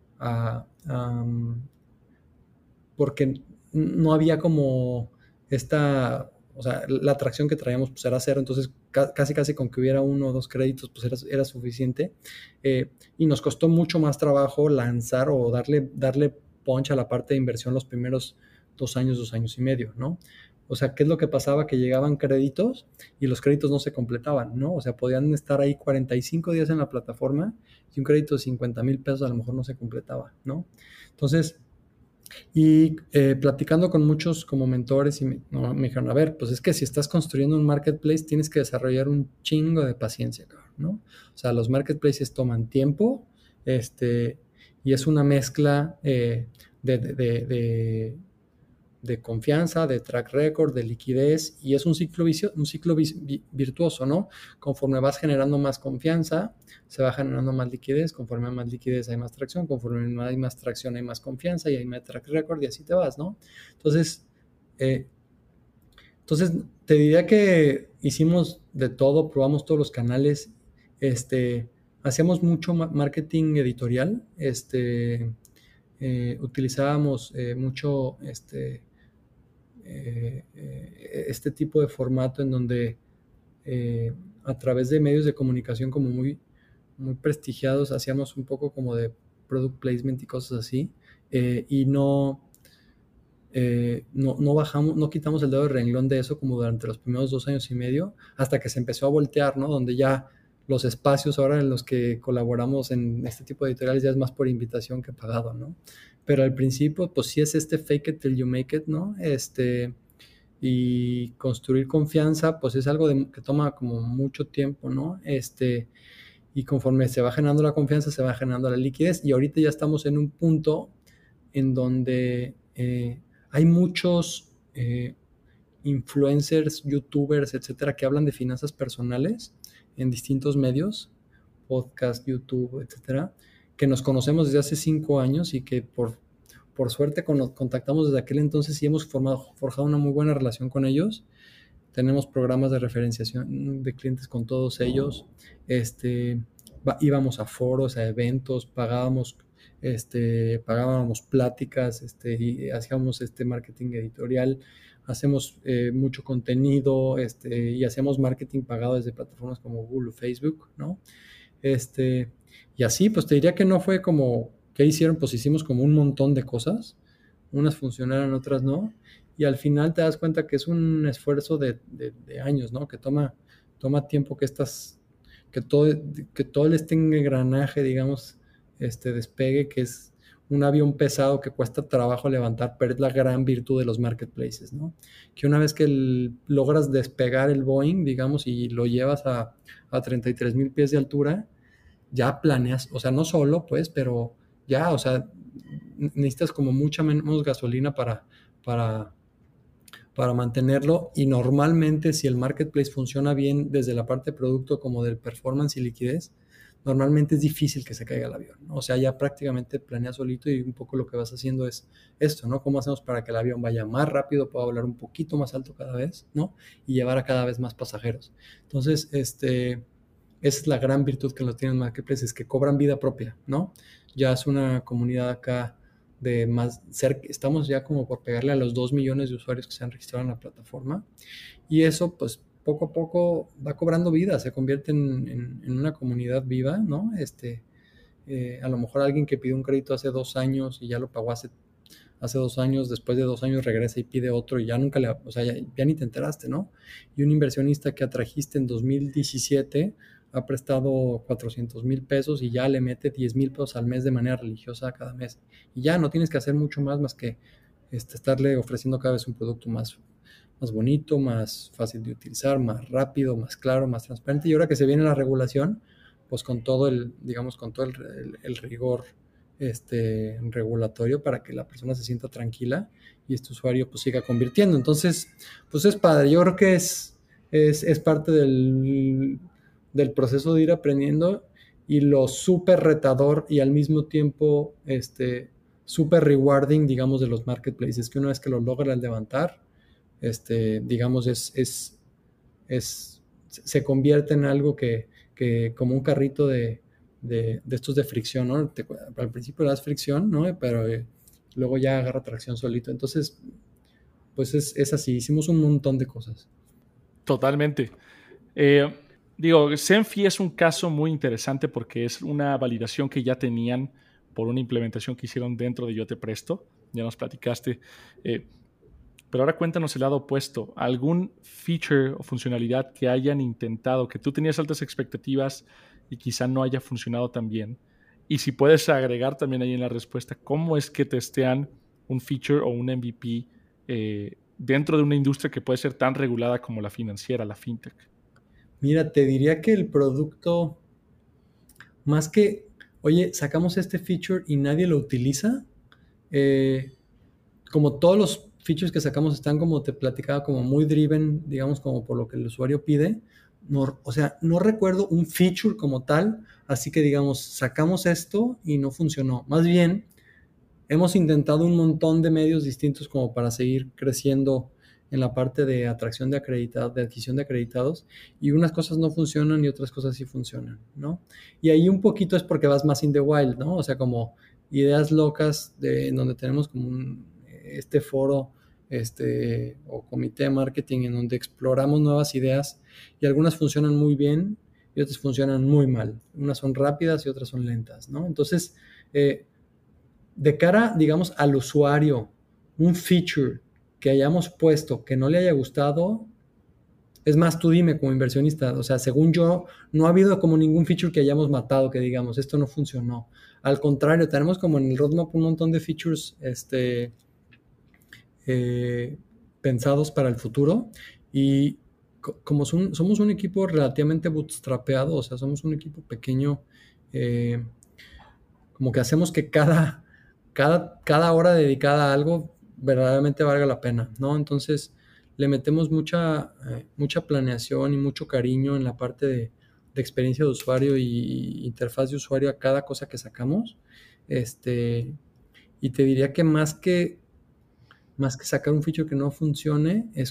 porque no había como o sea, la atracción que traíamos pues era cero, entonces casi con que hubiera 1 o 2 créditos pues era suficiente, y nos costó mucho más trabajo lanzar o darle punch a la parte de inversión los primeros 2 años y medio, ¿no? O sea, ¿qué es lo que pasaba? Que llegaban créditos y los créditos no se completaban, ¿no? O sea, podían estar ahí 45 días en la plataforma y un crédito de 50,000 pesos a lo mejor no se completaba, ¿no? Entonces, y platicando con muchos como mentores y me dijeron, a ver, pues es que si estás construyendo un marketplace tienes que desarrollar un chingo de paciencia, ¿no? O sea, los marketplaces toman tiempo, y es una mezcla de confianza, de track record, de liquidez, y es un ciclo virtuoso, ¿no? Conforme vas generando más confianza, se va generando más liquidez, conforme hay más liquidez hay más tracción, conforme hay más tracción hay más confianza y hay más track record y así te vas, ¿no? Entonces, eh, te diría que hicimos de todo, probamos todos los canales Hacíamos mucho marketing editorial, utilizábamos mucho este tipo de formato en donde a través de medios de comunicación como muy, muy prestigiados hacíamos un poco como de product placement y cosas así, y no bajamos, no quitamos el dedo del renglón de eso como durante los primeros 2 años y medio, hasta que se empezó a voltear, ¿no? Donde ya los espacios ahora en los que colaboramos en este tipo de editoriales ya es más por invitación que pagado, ¿no? Pero al principio, pues sí es fake it till you make it, ¿no? Y construir confianza, pues es algo que toma como mucho tiempo, ¿no? Y conforme se va generando la confianza, se va generando la liquidez, y ahorita ya estamos en un punto en donde hay muchos influencers, youtubers, etcétera, que hablan de finanzas personales en distintos medios, podcast, YouTube, etcétera, que nos conocemos desde hace 5 años y que por suerte contactamos desde aquel entonces y hemos forjado una muy buena relación con ellos. Tenemos programas de referenciación de clientes con todos ellos. Íbamos a foros, a eventos, pagábamos pláticas, y hacíamos marketing editorial, hacemos mucho contenido, y hacemos marketing pagado desde plataformas como Google o Facebook, ¿no? Y así, pues te diría que no fue como, ¿qué hicieron? Pues hicimos como un montón de cosas, unas funcionaron, otras no, y al final te das cuenta que es un esfuerzo de años, ¿no? Que toma tiempo que todo este engranaje, digamos, despegue, que es un avión pesado que cuesta trabajo levantar, pero es la gran virtud de los marketplaces, ¿no? Que una vez que logras despegar el Boeing, digamos, y lo llevas a 33,000 pies de altura, ya planeas, o sea, no solo, pues, pero ya, o sea, necesitas como mucha menos gasolina para, para mantenerlo, y normalmente si el marketplace funciona bien desde la parte de producto como del performance y liquidez, normalmente es difícil que se caiga el avión, ¿no? O sea, ya prácticamente planeas solito y un poco lo que vas haciendo es esto, ¿no? ¿Cómo hacemos para que el avión vaya más rápido, pueda volar un poquito más alto cada vez, ¿no? Y llevar a cada vez más pasajeros. Entonces, esa es la gran virtud que lo tienen marketplaces, que cobran vida propia, ¿no? Ya es una comunidad acá de más cerca, estamos ya como por pegarle a los 2 millones de usuarios que se han registrado en la plataforma, y eso pues poco a poco va cobrando vida, se convierte en una comunidad viva, ¿no? A lo mejor alguien que pidió un crédito hace 2 años y ya lo pagó hace 2 años, después de 2 años regresa y pide otro y ya nunca o sea, ya ni te enteraste, ¿no? Y un inversionista que atrajiste en 2017 ha prestado 400,000 pesos y ya le mete 10,000 pesos al mes de manera religiosa cada mes. Y ya no tienes que hacer mucho más que estarle ofreciendo cada vez un producto más bonito, más fácil de utilizar, más rápido, más claro, más transparente. Y ahora que se viene la regulación, pues con todo el rigor regulatorio para que la persona se sienta tranquila y este usuario pues siga convirtiendo. Entonces, pues es padre. Yo creo que es parte del proceso de ir aprendiendo, y lo súper retador y al mismo tiempo súper rewarding, digamos, de los marketplaces, que una vez que lo logran levantar, digamos, se convierte en algo que como un carrito de estos de fricción, ¿no? Al principio le das fricción, ¿no? Pero luego ya agarra tracción solito. Entonces, pues es así, hicimos un montón de cosas. Totalmente. Zenfi es un caso muy interesante porque es una validación que ya tenían por una implementación que hicieron dentro de Yo Te Presto. Ya nos platicaste. Pero ahora cuéntanos el lado opuesto. ¿Algún feature o funcionalidad que hayan intentado, que tú tenías altas expectativas y quizá no haya funcionado tan bien? Y si puedes agregar también ahí en la respuesta, ¿cómo es que testean un feature o un MVP dentro de una industria que puede ser tan regulada como la financiera, la fintech? Mira, te diría que el producto, más que, oye, sacamos este feature y nadie lo utiliza, como todos los features que sacamos están, como te platicaba, como muy driven, digamos, como por lo que el usuario pide. No, o sea, no recuerdo un feature como tal, así que digamos, sacamos esto y no funcionó. Más bien, hemos intentado un montón de medios distintos como para seguir creciendo en la parte de atracción de acreditados, de adquisición de acreditados, y unas cosas no funcionan y otras cosas sí funcionan, ¿no? Y ahí un poquito es porque vas más in the wild, ¿no? O sea, como ideas locas en donde tenemos como este foro, o comité de marketing en donde exploramos nuevas ideas y algunas funcionan muy bien y otras funcionan muy mal. Unas son rápidas y otras son lentas, ¿no? Entonces, de cara, digamos, al usuario, un feature que hayamos puesto que no le haya gustado, es más, tú dime como inversionista, o sea, según yo, no ha habido como ningún feature que hayamos matado, que digamos, esto no funcionó. Al contrario, tenemos como en el roadmap un montón de features pensados para el futuro y como somos un equipo relativamente bootstrapeado, o sea, somos un equipo pequeño, como que hacemos que cada hora dedicada a algo verdaderamente valga la pena, ¿no? Entonces le metemos mucha planeación y mucho cariño en la parte de experiencia de usuario y interfaz de usuario a cada cosa que sacamos. Y te diría que más que sacar un feature que no funcione, es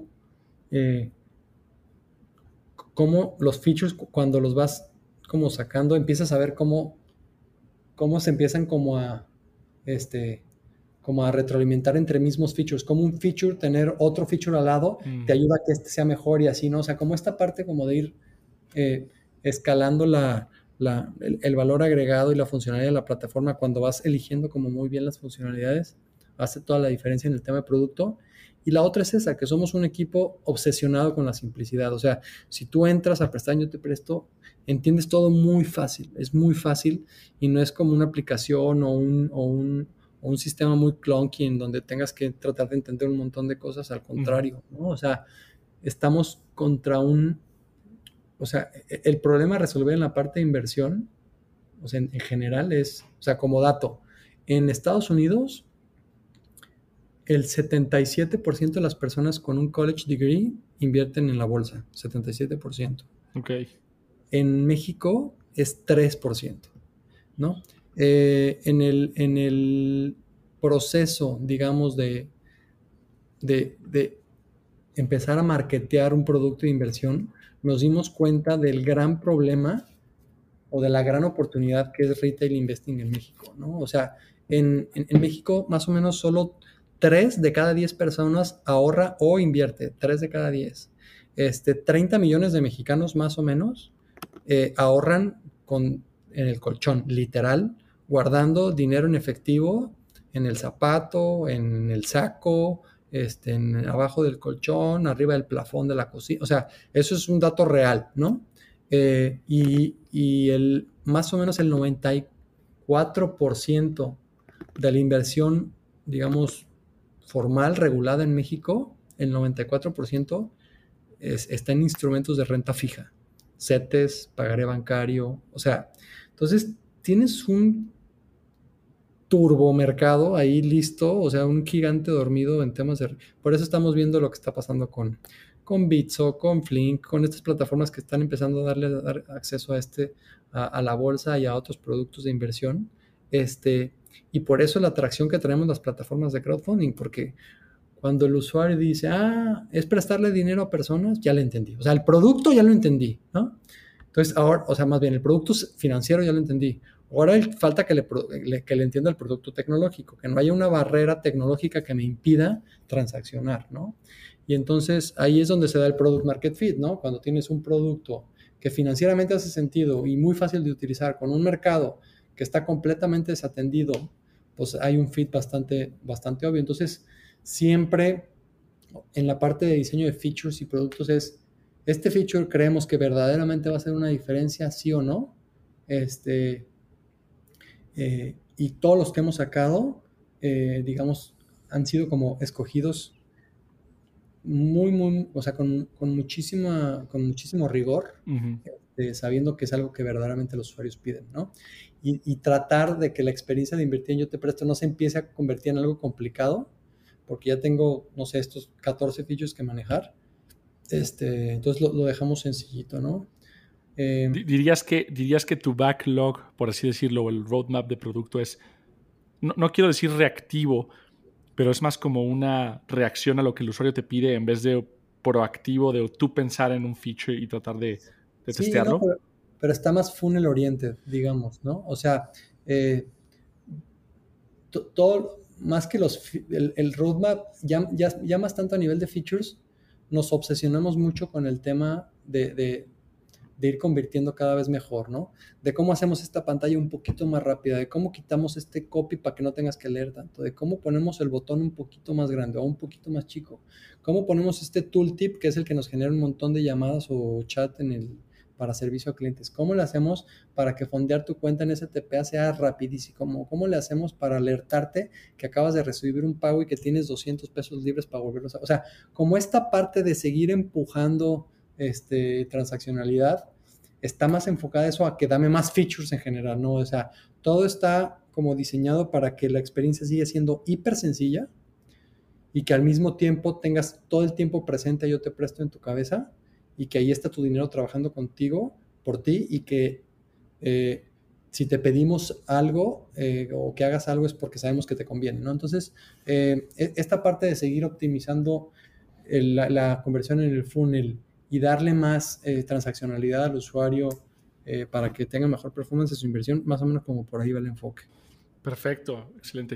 como los features cuando los vas como sacando, empiezas a ver cómo se empiezan como a retroalimentar entre mismos features, como un feature, tener otro feature al lado, te ayuda a que este sea mejor y así, ¿no? O sea, como esta parte como de ir escalando el valor agregado y la funcionalidad de la plataforma cuando vas eligiendo como muy bien las funcionalidades, hace toda la diferencia en el tema de producto. Y la otra es esa, que somos un equipo obsesionado con la simplicidad. O sea, si tú entras a prestar, yo te presto, entiendes todo muy fácil, es muy fácil y no es como una aplicación o un sistema muy clunky en donde tengas que tratar de entender un montón de cosas, al contrario, ¿no? O sea, estamos o sea, el problema a resolver en la parte de inversión, o sea, en general o sea, como dato, en Estados Unidos, el 77% de las personas con un college degree invierten en la bolsa, 77%. Ok. En México es 3%, ¿no? En el proceso, digamos, de empezar a marketear un producto de inversión, nos dimos cuenta del gran problema o de la gran oportunidad que es retail investing en México, ¿no? O sea, en México más o menos solo 3 de cada 10 personas ahorra o invierte, 3 de cada 10. 30 millones de mexicanos más o menos ahorran en el colchón, literal, guardando dinero en efectivo en el zapato, en el saco, abajo del colchón, arriba del plafón de la cocina. O sea, eso es un dato real, ¿no? Y más o menos el 94% de la inversión, digamos, formal, regulada en México, el 94% está en instrumentos de renta fija, CETES, pagaré bancario, o sea, entonces tienes un turbomercado ahí listo, o sea, un gigante dormido en temas de... Por eso estamos viendo lo que está pasando con Bitso, con Flink, con estas plataformas que están empezando a dar acceso a la bolsa y a otros productos de inversión. Y por eso la atracción que tenemos las plataformas de crowdfunding, porque cuando el usuario dice, es prestarle dinero a personas, ya lo entendí. O sea, el producto ya lo entendí, ¿no? Entonces, ahora, o sea, más bien, el producto financiero ya lo entendí. Ahora falta que le entienda el producto tecnológico, que no haya una barrera tecnológica que me impida transaccionar, ¿no? Y entonces ahí es donde se da el product market fit, ¿no? Cuando tienes un producto que financieramente hace sentido y muy fácil de utilizar con un mercado que está completamente desatendido, pues hay un fit bastante, bastante obvio. Entonces, siempre en la parte de diseño de features y productos este feature creemos que verdaderamente va a hacer una diferencia, sí o no. Y todos los que hemos sacado, digamos, han sido como escogidos o sea, con muchísimo rigor, sabiendo que es algo que verdaderamente los usuarios piden, ¿no? Y tratar de que la experiencia de invertir en Yo Te Presto no se empiece a convertir en algo complicado, porque ya tengo, no sé, estos 14 features que manejar. Entonces lo dejamos sencillito, ¿no? ¿Dirías que tu backlog, por así decirlo, o el roadmap de producto es, no quiero decir reactivo, pero es más como una reacción a lo que el usuario te pide en vez de proactivo de tú pensar en un feature y tratar de Sí, no, testearlo. pero está más funnel oriented, digamos, ¿no? O sea, eh, todo, más que el roadmap, ya más tanto a nivel de features, nos obsesionamos mucho con el tema de ir convirtiendo cada vez mejor, ¿no? De cómo hacemos esta pantalla un poquito más rápida, de cómo quitamos este copy para que no tengas que leer tanto, de cómo ponemos el botón un poquito más grande o un poquito más chico, cómo ponemos este tooltip que es el que nos genera un montón de llamadas o chat para servicio a clientes. ¿Cómo le hacemos para que fondear tu cuenta en STPA sea rapidísimo? ¿Cómo le hacemos para alertarte que acabas de recibir un pago y que tienes 200 pesos libres para volverlos a... O sea, como esta parte de seguir empujando transaccionalidad está más enfocada eso a que dame más features en general, ¿no? O sea, todo está como diseñado para que la experiencia siga siendo hiper sencilla y que al mismo tiempo tengas todo el tiempo presente yo te presto en tu cabeza y que ahí está tu dinero trabajando contigo, por ti y que si te pedimos algo o que hagas algo es porque sabemos que te conviene, ¿no? Entonces, esta parte de seguir optimizando la conversión en el funnel y darle más transaccionalidad al usuario para que tenga mejor performance de su inversión, más o menos como por ahí va el enfoque. Perfecto, excelente.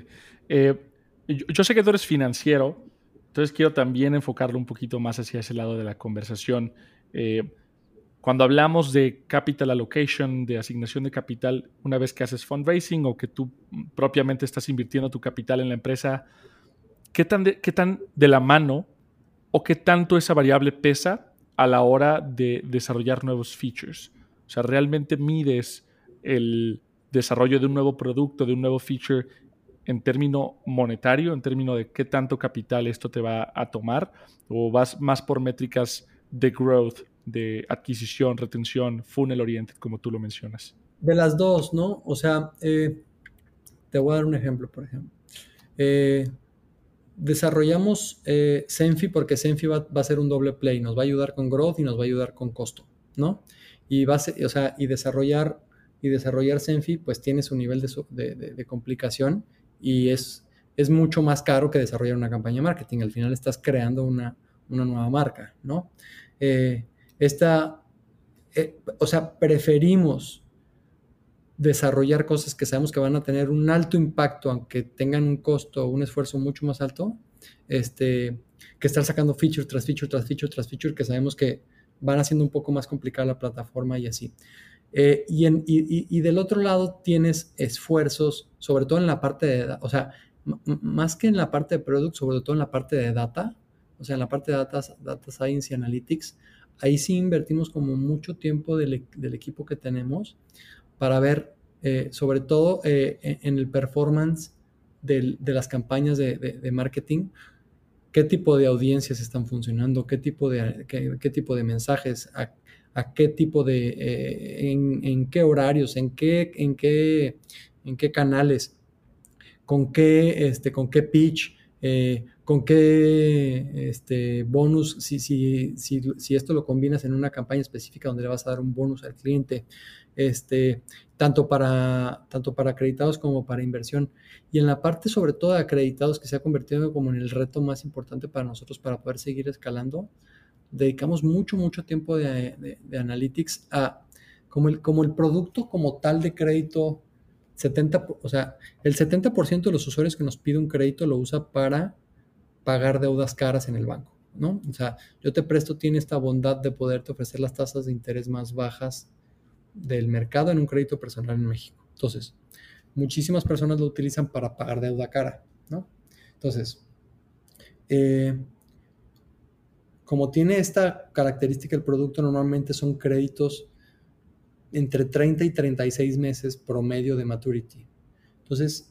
Yo sé que tú eres financiero, entonces quiero también enfocarlo un poquito más hacia ese lado de la conversación. Cuando hablamos de capital allocation, de asignación de capital, una vez que haces fundraising o que tú propiamente estás invirtiendo tu capital en la empresa, qué tan de la mano o qué tanto esa variable pesa a la hora de desarrollar nuevos features? O sea, ¿realmente mides el desarrollo de un nuevo producto, de un nuevo feature en término monetario, en términos de qué tanto capital esto te va a tomar? ¿O vas más por métricas de growth, de adquisición, retención, funnel oriented, como tú lo mencionas? De las dos, ¿no? O sea, te voy a dar un ejemplo, por ejemplo. Desarrollamos Zenfi porque Zenfi va a ser un doble play, nos va a ayudar con growth y nos va a ayudar con costo, ¿no? Y o sea, y desarrollar Zenfi pues tiene su nivel de complicación y es mucho más caro que desarrollar una campaña de marketing. Al final estás creando una nueva marca, ¿no? Esta, o sea, preferimos desarrollar cosas que sabemos que van a tener un alto impacto, aunque tengan un costo o un esfuerzo mucho más alto, que estar sacando feature tras feature, tras feature, tras feature, que sabemos que van haciendo un poco más complicada la plataforma y así. Y del otro lado tienes esfuerzos, sobre todo en la parte de, o sea, más que en la parte de product, sobre todo en la parte de data, o sea, en la parte de data science y analytics, ahí sí invertimos como mucho tiempo del equipo que tenemos para ver, sobre todo en el performance de las campañas de marketing, qué tipo de audiencias están funcionando, qué tipo de mensajes, a qué tipo en qué horarios, en qué canales, con qué pitch, con qué bonus, si esto lo combinas en una campaña específica donde le vas a dar un bonus al cliente, tanto para acreditados como para inversión. Y en la parte sobre todo de acreditados, que se ha convertido como en el reto más importante para nosotros para poder seguir escalando, dedicamos mucho tiempo de analytics a como el producto como tal de crédito. O sea, el 70% de los usuarios que nos pide un crédito lo usa para pagar deudas caras en el banco, ¿no? O sea, yo te presto, tiene esta bondad de poderte ofrecer las tasas de interés más bajas del mercado en un crédito personal en México. Entonces, muchísimas personas lo utilizan para pagar deuda cara, ¿no? Entonces, como tiene esta característica el producto, normalmente son créditos entre 30 y 36 meses promedio de maturity. Entonces,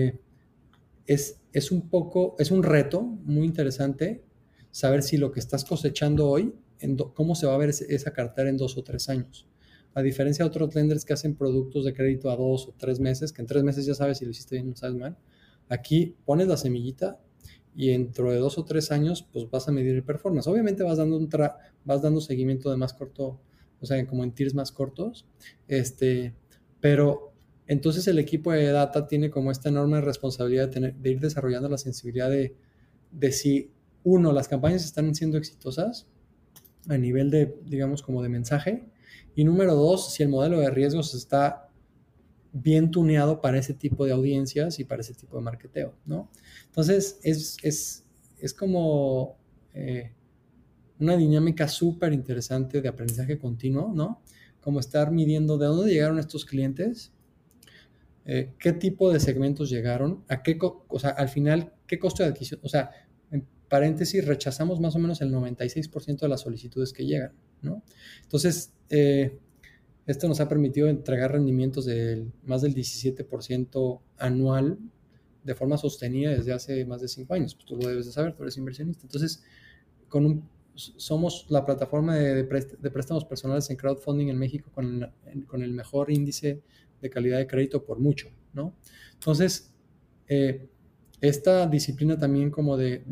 es un reto muy interesante saber si lo que estás cosechando hoy, cómo se va a ver esa cartera en 2 o 3 años. A diferencia de otros lenders que hacen productos de crédito a 2 o 3 meses, que en 3 meses ya sabes si lo hiciste bien o lo sabes mal, aquí pones la semillita y dentro de 2 o 3 años pues vas a medir el performance. Obviamente vas dando seguimiento de más corto, o sea, como en tiers más cortos, pero Entonces el equipo de data tiene como esta enorme responsabilidad de ir desarrollando la sensibilidad de si, uno, las campañas están siendo exitosas a nivel de, digamos, como de mensaje, y número dos, si el modelo de riesgos está bien tuneado para ese tipo de audiencias y para ese tipo de marketeo, ¿no? Entonces, es como una dinámica súper interesante de aprendizaje continuo, ¿no? Como estar midiendo de dónde llegaron estos clientes, qué tipo de segmentos llegaron, o sea, al final, qué costo de adquisición, o sea, en paréntesis, rechazamos más o menos el 96% de las solicitudes que llegan, ¿no? Entonces, esto nos ha permitido entregar rendimientos de más del 17% anual de forma sostenida desde hace más de 5 años. Pues tú lo debes de saber, tú eres inversionista. Entonces, somos la plataforma de préstamos personales en crowdfunding en México con el mejor índice de calidad de crédito por mucho, ¿no? Entonces, esta disciplina también como de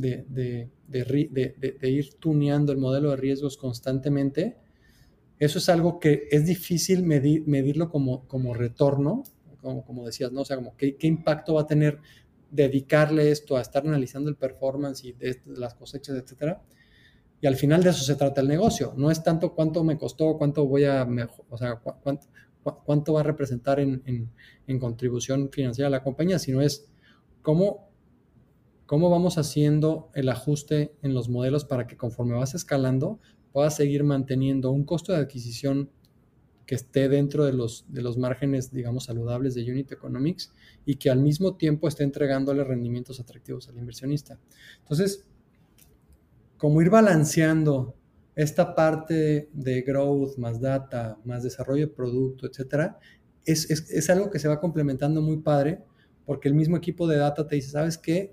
ir tuneando el modelo de riesgos constantemente, eso es algo que es difícil medirlo como retorno, como decías, ¿no? O sea, como qué impacto va a tener dedicarle esto a estar analizando el performance y de las cosechas, etcétera. Y al final de eso se trata el negocio. No es tanto cuánto me costó, cuánto voy a mejor, o sea, cuánto va a representar en contribución financiera a la compañía, sino es cómo vamos haciendo el ajuste en los modelos para que conforme vas escalando puedas seguir manteniendo un costo de adquisición que esté dentro de los márgenes, digamos, saludables de Unit Economics y que al mismo tiempo esté entregándole rendimientos atractivos al inversionista. Entonces, como ir balanceando esta parte de growth, más data, más desarrollo de producto, etcétera, es algo que se va complementando muy padre, porque el mismo equipo de data te dice, ¿sabes qué?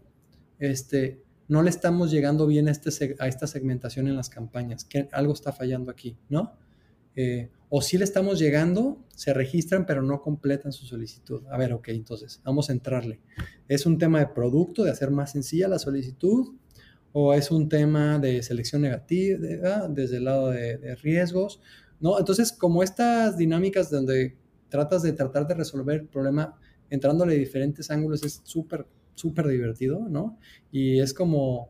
No le estamos llegando bien a esta segmentación en las campañas, que algo está fallando aquí, ¿no? O sí le estamos llegando, se registran, pero no completan su solicitud. A ver, ok, entonces, vamos a entrarle. ¿Es un tema de producto, de hacer más sencilla la solicitud? ¿O es un tema de selección negativa, desde el lado de riesgos? ¿No? Entonces, como estas dinámicas donde tratar de resolver el problema entrándole de diferentes ángulos es súper, súper divertido, ¿no? Y es como,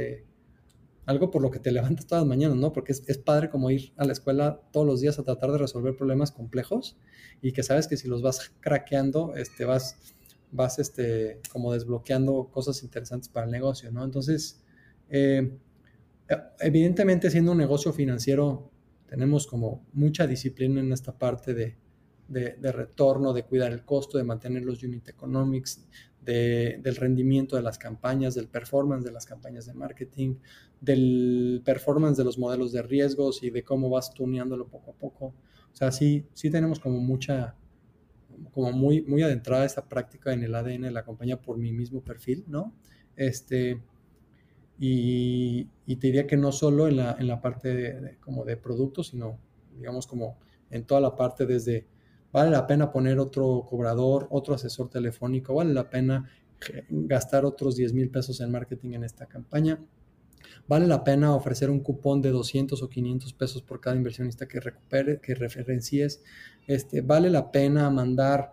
algo por lo que te levantas todas las mañanas, ¿no? Porque es padre como ir a la escuela todos los días a tratar de resolver problemas complejos y que sabes que si los vas craqueando, vas como desbloqueando cosas interesantes para el negocio, ¿no? Entonces, eh, evidentemente siendo un negocio financiero, tenemos como mucha disciplina en esta parte de retorno, de cuidar el costo, de mantener los unit economics, del rendimiento de las campañas, del performance de las campañas de marketing, del performance de los modelos de riesgos y de cómo vas tuneándolo poco a poco. O sea, sí tenemos como como muy, muy adentrada esta práctica en el ADN de la compañía por mi mismo perfil, ¿no? Y te diría que no solo en la parte como de productos, sino digamos como en toda la parte desde vale la pena poner otro cobrador, otro asesor telefónico, vale la pena gastar otros 10,000 pesos en marketing en esta campaña, vale la pena ofrecer un cupón de 200 o 500 pesos por cada inversionista que recupere, que referencies, vale la pena mandar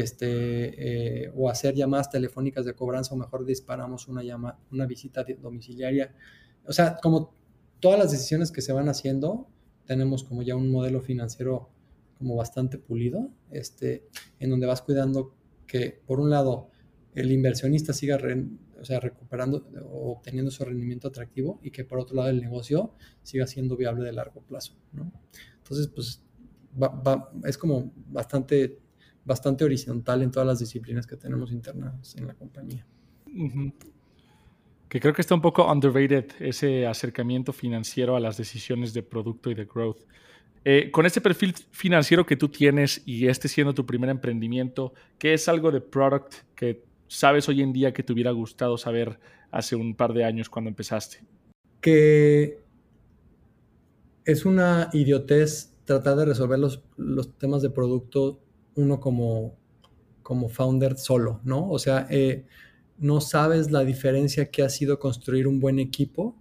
o hacer llamadas telefónicas de cobranza o mejor disparamos una visita domiciliaria. O sea, como todas las decisiones que se van haciendo, tenemos como ya un modelo financiero como bastante pulido, en donde vas cuidando que, por un lado, el inversionista siga recuperando o obteniendo su rendimiento atractivo y que, por otro lado, el negocio siga siendo viable de largo plazo, ¿no? Entonces, pues, es como bastante horizontal en todas las disciplinas que tenemos internas en la compañía. Uh-huh. Que creo que está un poco underrated ese acercamiento financiero a las decisiones de producto y de growth. Con este perfil financiero que tú tienes y siendo tu primer emprendimiento, ¿qué es algo de product que sabes hoy en día que te hubiera gustado saber hace un par de años cuando empezaste? Que es una idiotez tratar de resolver los temas de producto uno como founder solo, ¿no? O sea, no sabes la diferencia que ha sido construir un buen equipo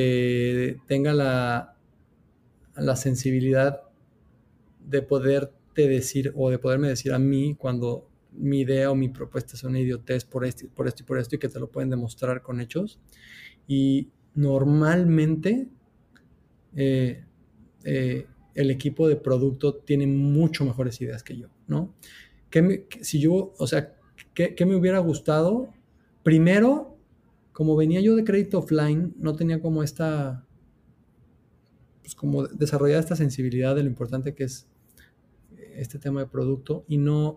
que tenga la sensibilidad de poder poderte decir o de poderme decir a mí cuando mi idea o mi propuesta es una idiotez por esto, por esto y por esto, y que te lo pueden demostrar con hechos. Y normalmente el equipo de producto tiene mucho mejores ideas que yo, ¿no? Si yo, o sea, ¿qué me hubiera gustado? Primero, como venía yo de crédito offline, no tenía como pues como desarrollar esta sensibilidad de lo importante que es este tema de producto y no,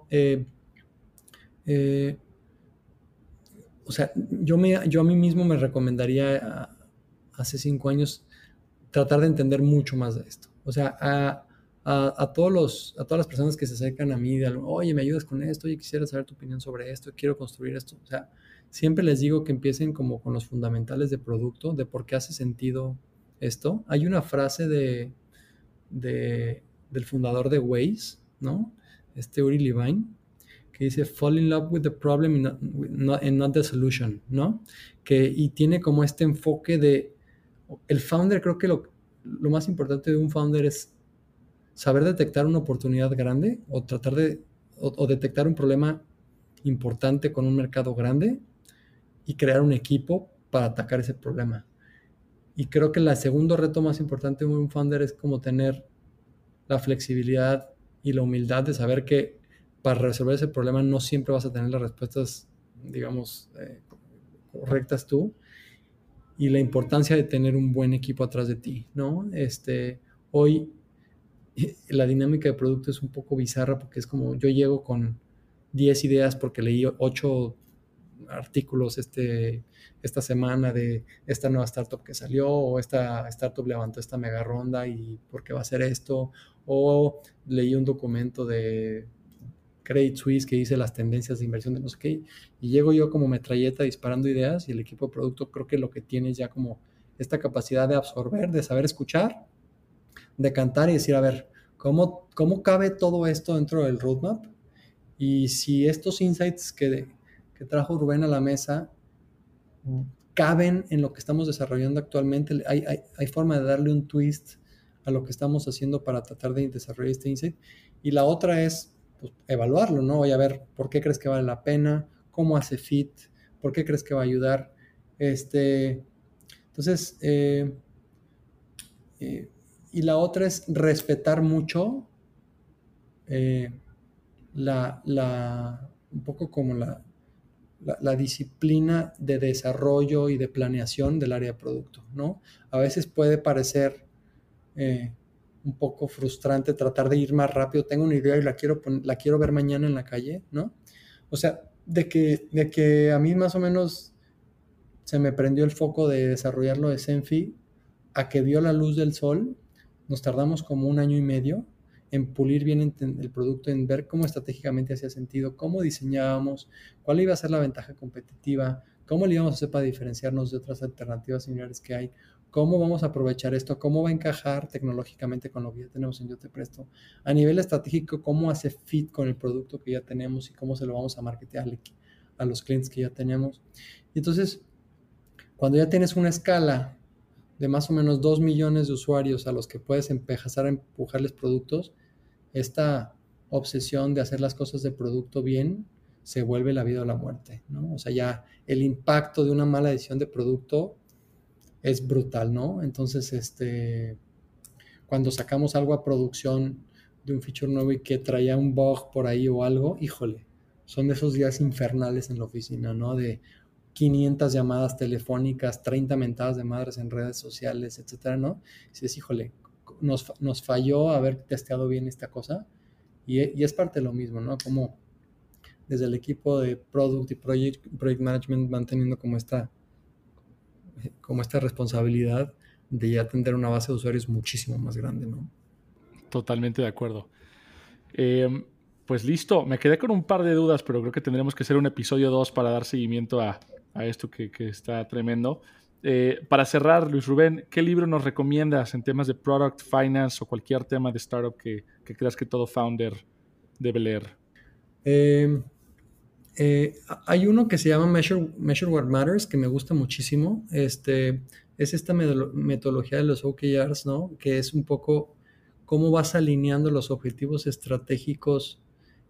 o sea, yo a mí mismo me recomendaría hace 5 años tratar de entender mucho más de esto. O sea, a todas las personas que se acercan a mí, oye, ¿me ayudas con esto? Oye, quisiera saber tu opinión sobre esto, quiero construir esto. O sea, siempre les digo que empiecen como con los fundamentales de producto, de por qué hace sentido esto. Hay una frase del fundador de Waze, ¿no? Uri Levine, que dice, fall in love with the problem and not the solution, ¿no? Y tiene como este enfoque de, el founder, creo que lo más importante de un founder es saber detectar una oportunidad grande o tratar de, o detectar un problema importante con un mercado grande y crear un equipo para atacar ese problema. Y creo que el segundo reto más importante de un founder es como tener la flexibilidad y la humildad de saber que para resolver ese problema no siempre vas a tener las respuestas, digamos, correctas tú, y la importancia de tener un buen equipo atrás de ti, ¿no? Hoy la dinámica de producto es un poco bizarra porque es como yo llego con 10 ideas porque leí 8 artículos esta semana de esta nueva startup que salió, o esta startup levantó esta mega ronda y por qué va a hacer esto, o leí un documento de Credit Suisse que dice las tendencias de inversión de no sé qué, y llego yo como metralleta disparando ideas, y el equipo de producto creo que lo que tiene es ya como esta capacidad de absorber, de saber escuchar, de cantar y decir, a ver, ¿cómo cabe todo esto dentro del roadmap? Y si estos insights que trajo Rubén a la mesa caben en lo que estamos desarrollando actualmente, hay forma de darle un twist a lo que estamos haciendo para tratar de desarrollar este insight. Y la otra es pues, evaluarlo, ¿no? Oye, a ver, ¿por qué crees que vale la pena? ¿Cómo hace fit? ¿Por qué crees que va a ayudar? Entonces, y la otra es respetar mucho un poco como la disciplina de desarrollo y de planeación del área de producto, ¿no? A veces puede parecer un poco frustrante tratar de ir más rápido. Tengo una idea y la quiero ver mañana en la calle, ¿no? O sea, de que a mí más o menos se me prendió el foco de desarrollarlo de Zenfi a que vio la luz del sol, nos tardamos como 1 año y medio en pulir bien el producto, en ver cómo estratégicamente hacía sentido, cómo diseñábamos, cuál iba a ser la ventaja competitiva, cómo le íbamos a hacer para diferenciarnos de otras alternativas similares que hay, cómo vamos a aprovechar esto, cómo va a encajar tecnológicamente con lo que ya tenemos en Yo Te Presto. A nivel estratégico, cómo hace fit con el producto que ya tenemos y cómo se lo vamos a marketear a los clientes que ya tenemos. Y entonces, cuando ya tienes una escala de más o menos 2 millones de usuarios a los que puedes empezar a empujarles productos, esta obsesión de hacer las cosas de producto bien se vuelve la vida o la muerte, ¿no? O sea, ya el impacto de una mala decisión de producto es brutal, ¿no? Entonces, cuando sacamos algo a producción de un feature nuevo y que traía un bug por ahí o algo, híjole, son de esos días infernales en la oficina, ¿no? De 500 llamadas telefónicas, 30 mentadas de madres en redes sociales, etcétera, ¿no? Y dices, híjole, nos falló haber testeado bien esta cosa, y es parte de lo mismo, ¿no? Como desde el equipo de Product y Project Management van teniendo como esta responsabilidad de ya tener una base de usuarios muchísimo más grande, ¿no? Totalmente de acuerdo. Pues listo, me quedé con un par de dudas, pero creo que tendremos que hacer un episodio 2 para dar seguimiento a esto que está tremendo. Para cerrar, Luis Rubén, ¿qué libro nos recomiendas en temas de product, finance o cualquier tema de startup que creas que todo founder debe leer? Hay uno que se llama Measure What Matters, que me gusta muchísimo. Es esta metodología de los OKRs, ¿no? Que es un poco cómo vas alineando los objetivos estratégicos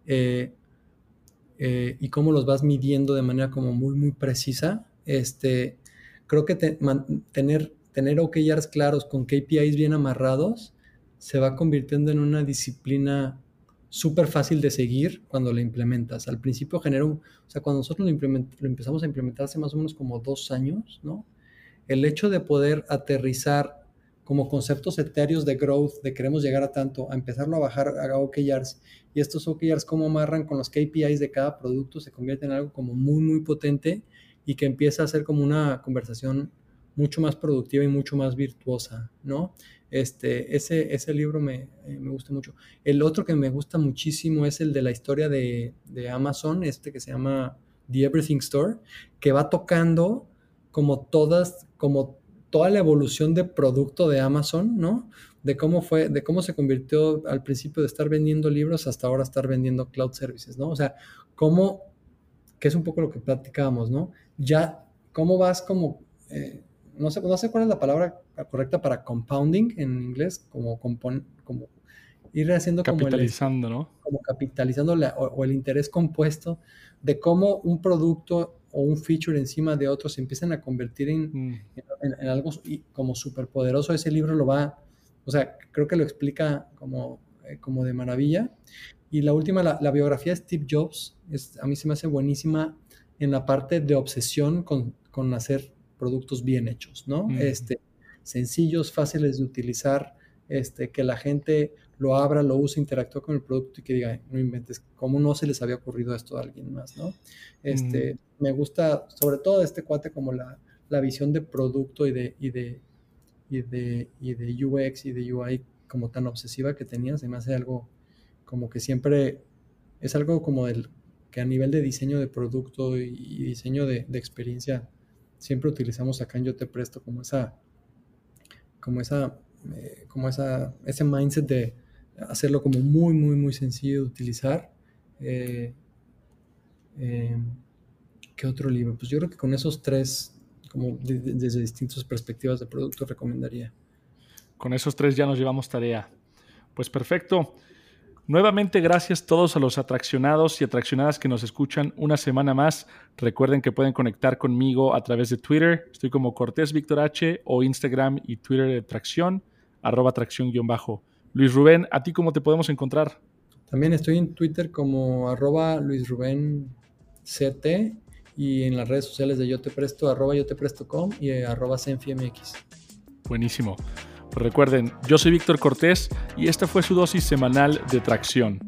y cómo los vas midiendo de manera como muy, muy precisa. Creo que tener OKRs claros con KPIs bien amarrados se va convirtiendo en una disciplina súper fácil de seguir cuando la implementas. Al principio cuando nosotros lo empezamos a implementar hace más o menos como 2 años, ¿no? El hecho de poder aterrizar como conceptos etéreos de growth, de queremos llegar a tanto, a empezarlo a bajar a OKRs, y estos OKRs cómo amarran con los KPIs de cada producto, se convierte en algo como muy, muy potente y que empieza a ser como una conversación mucho más productiva y mucho más virtuosa, ¿no? Ese libro me gusta mucho. El otro que me gusta muchísimo es el de la historia de Amazon, que se llama The Everything Store, que va tocando como toda la evolución de producto de Amazon, ¿no? De cómo se convirtió al principio de estar vendiendo libros hasta ahora estar vendiendo cloud services, ¿no? O sea, que es un poco lo que platicábamos, ¿no? Ya, cómo vas como, no sé cuál es la palabra correcta para compounding en inglés, como ir haciendo capitalizando, ¿no? Como capitalizando o el interés compuesto de cómo un producto o un feature encima de otro se empiezan a convertir en algo como súper poderoso. Ese libro creo que lo explica como de maravilla. Y la última, la biografía de Steve Jobs, a mí se me hace buenísima en la parte de obsesión con hacer productos bien hechos, ¿no? Sencillos, fáciles de utilizar, que la gente lo abra, lo use, interactúe con el producto y que diga, no inventes, ¿cómo no se les había ocurrido esto a alguien más, no? Me gusta, sobre todo cuate, como la visión de producto y de UX y de UI como tan obsesiva que tenía. Se me hace algo como que siempre es algo como que a nivel de diseño de producto y diseño de experiencia siempre utilizamos acá en Yo Te Presto ese mindset de hacerlo como muy, muy, muy sencillo de utilizar. ¿Qué otro libro? Pues yo creo que con esos 3, como desde distintas perspectivas de producto, recomendaría. Con esos 3 ya nos llevamos tarea. Pues perfecto. Nuevamente, gracias a todos a los atraccionados y atraccionadas que nos escuchan una semana más. Recuerden que pueden conectar conmigo a través de Twitter. Estoy como Cortés Víctor H, o Instagram y Twitter de Tracción, @tracción_. Luis Rubén, ¿a ti cómo te podemos encontrar? También estoy en Twitter como @LuisRubénCT y en las redes sociales de Yo Te Presto, @yotepresto.com y @senfimx. Buenísimo. Pues recuerden, yo soy Víctor Cortés y esta fue su dosis semanal de Tracción.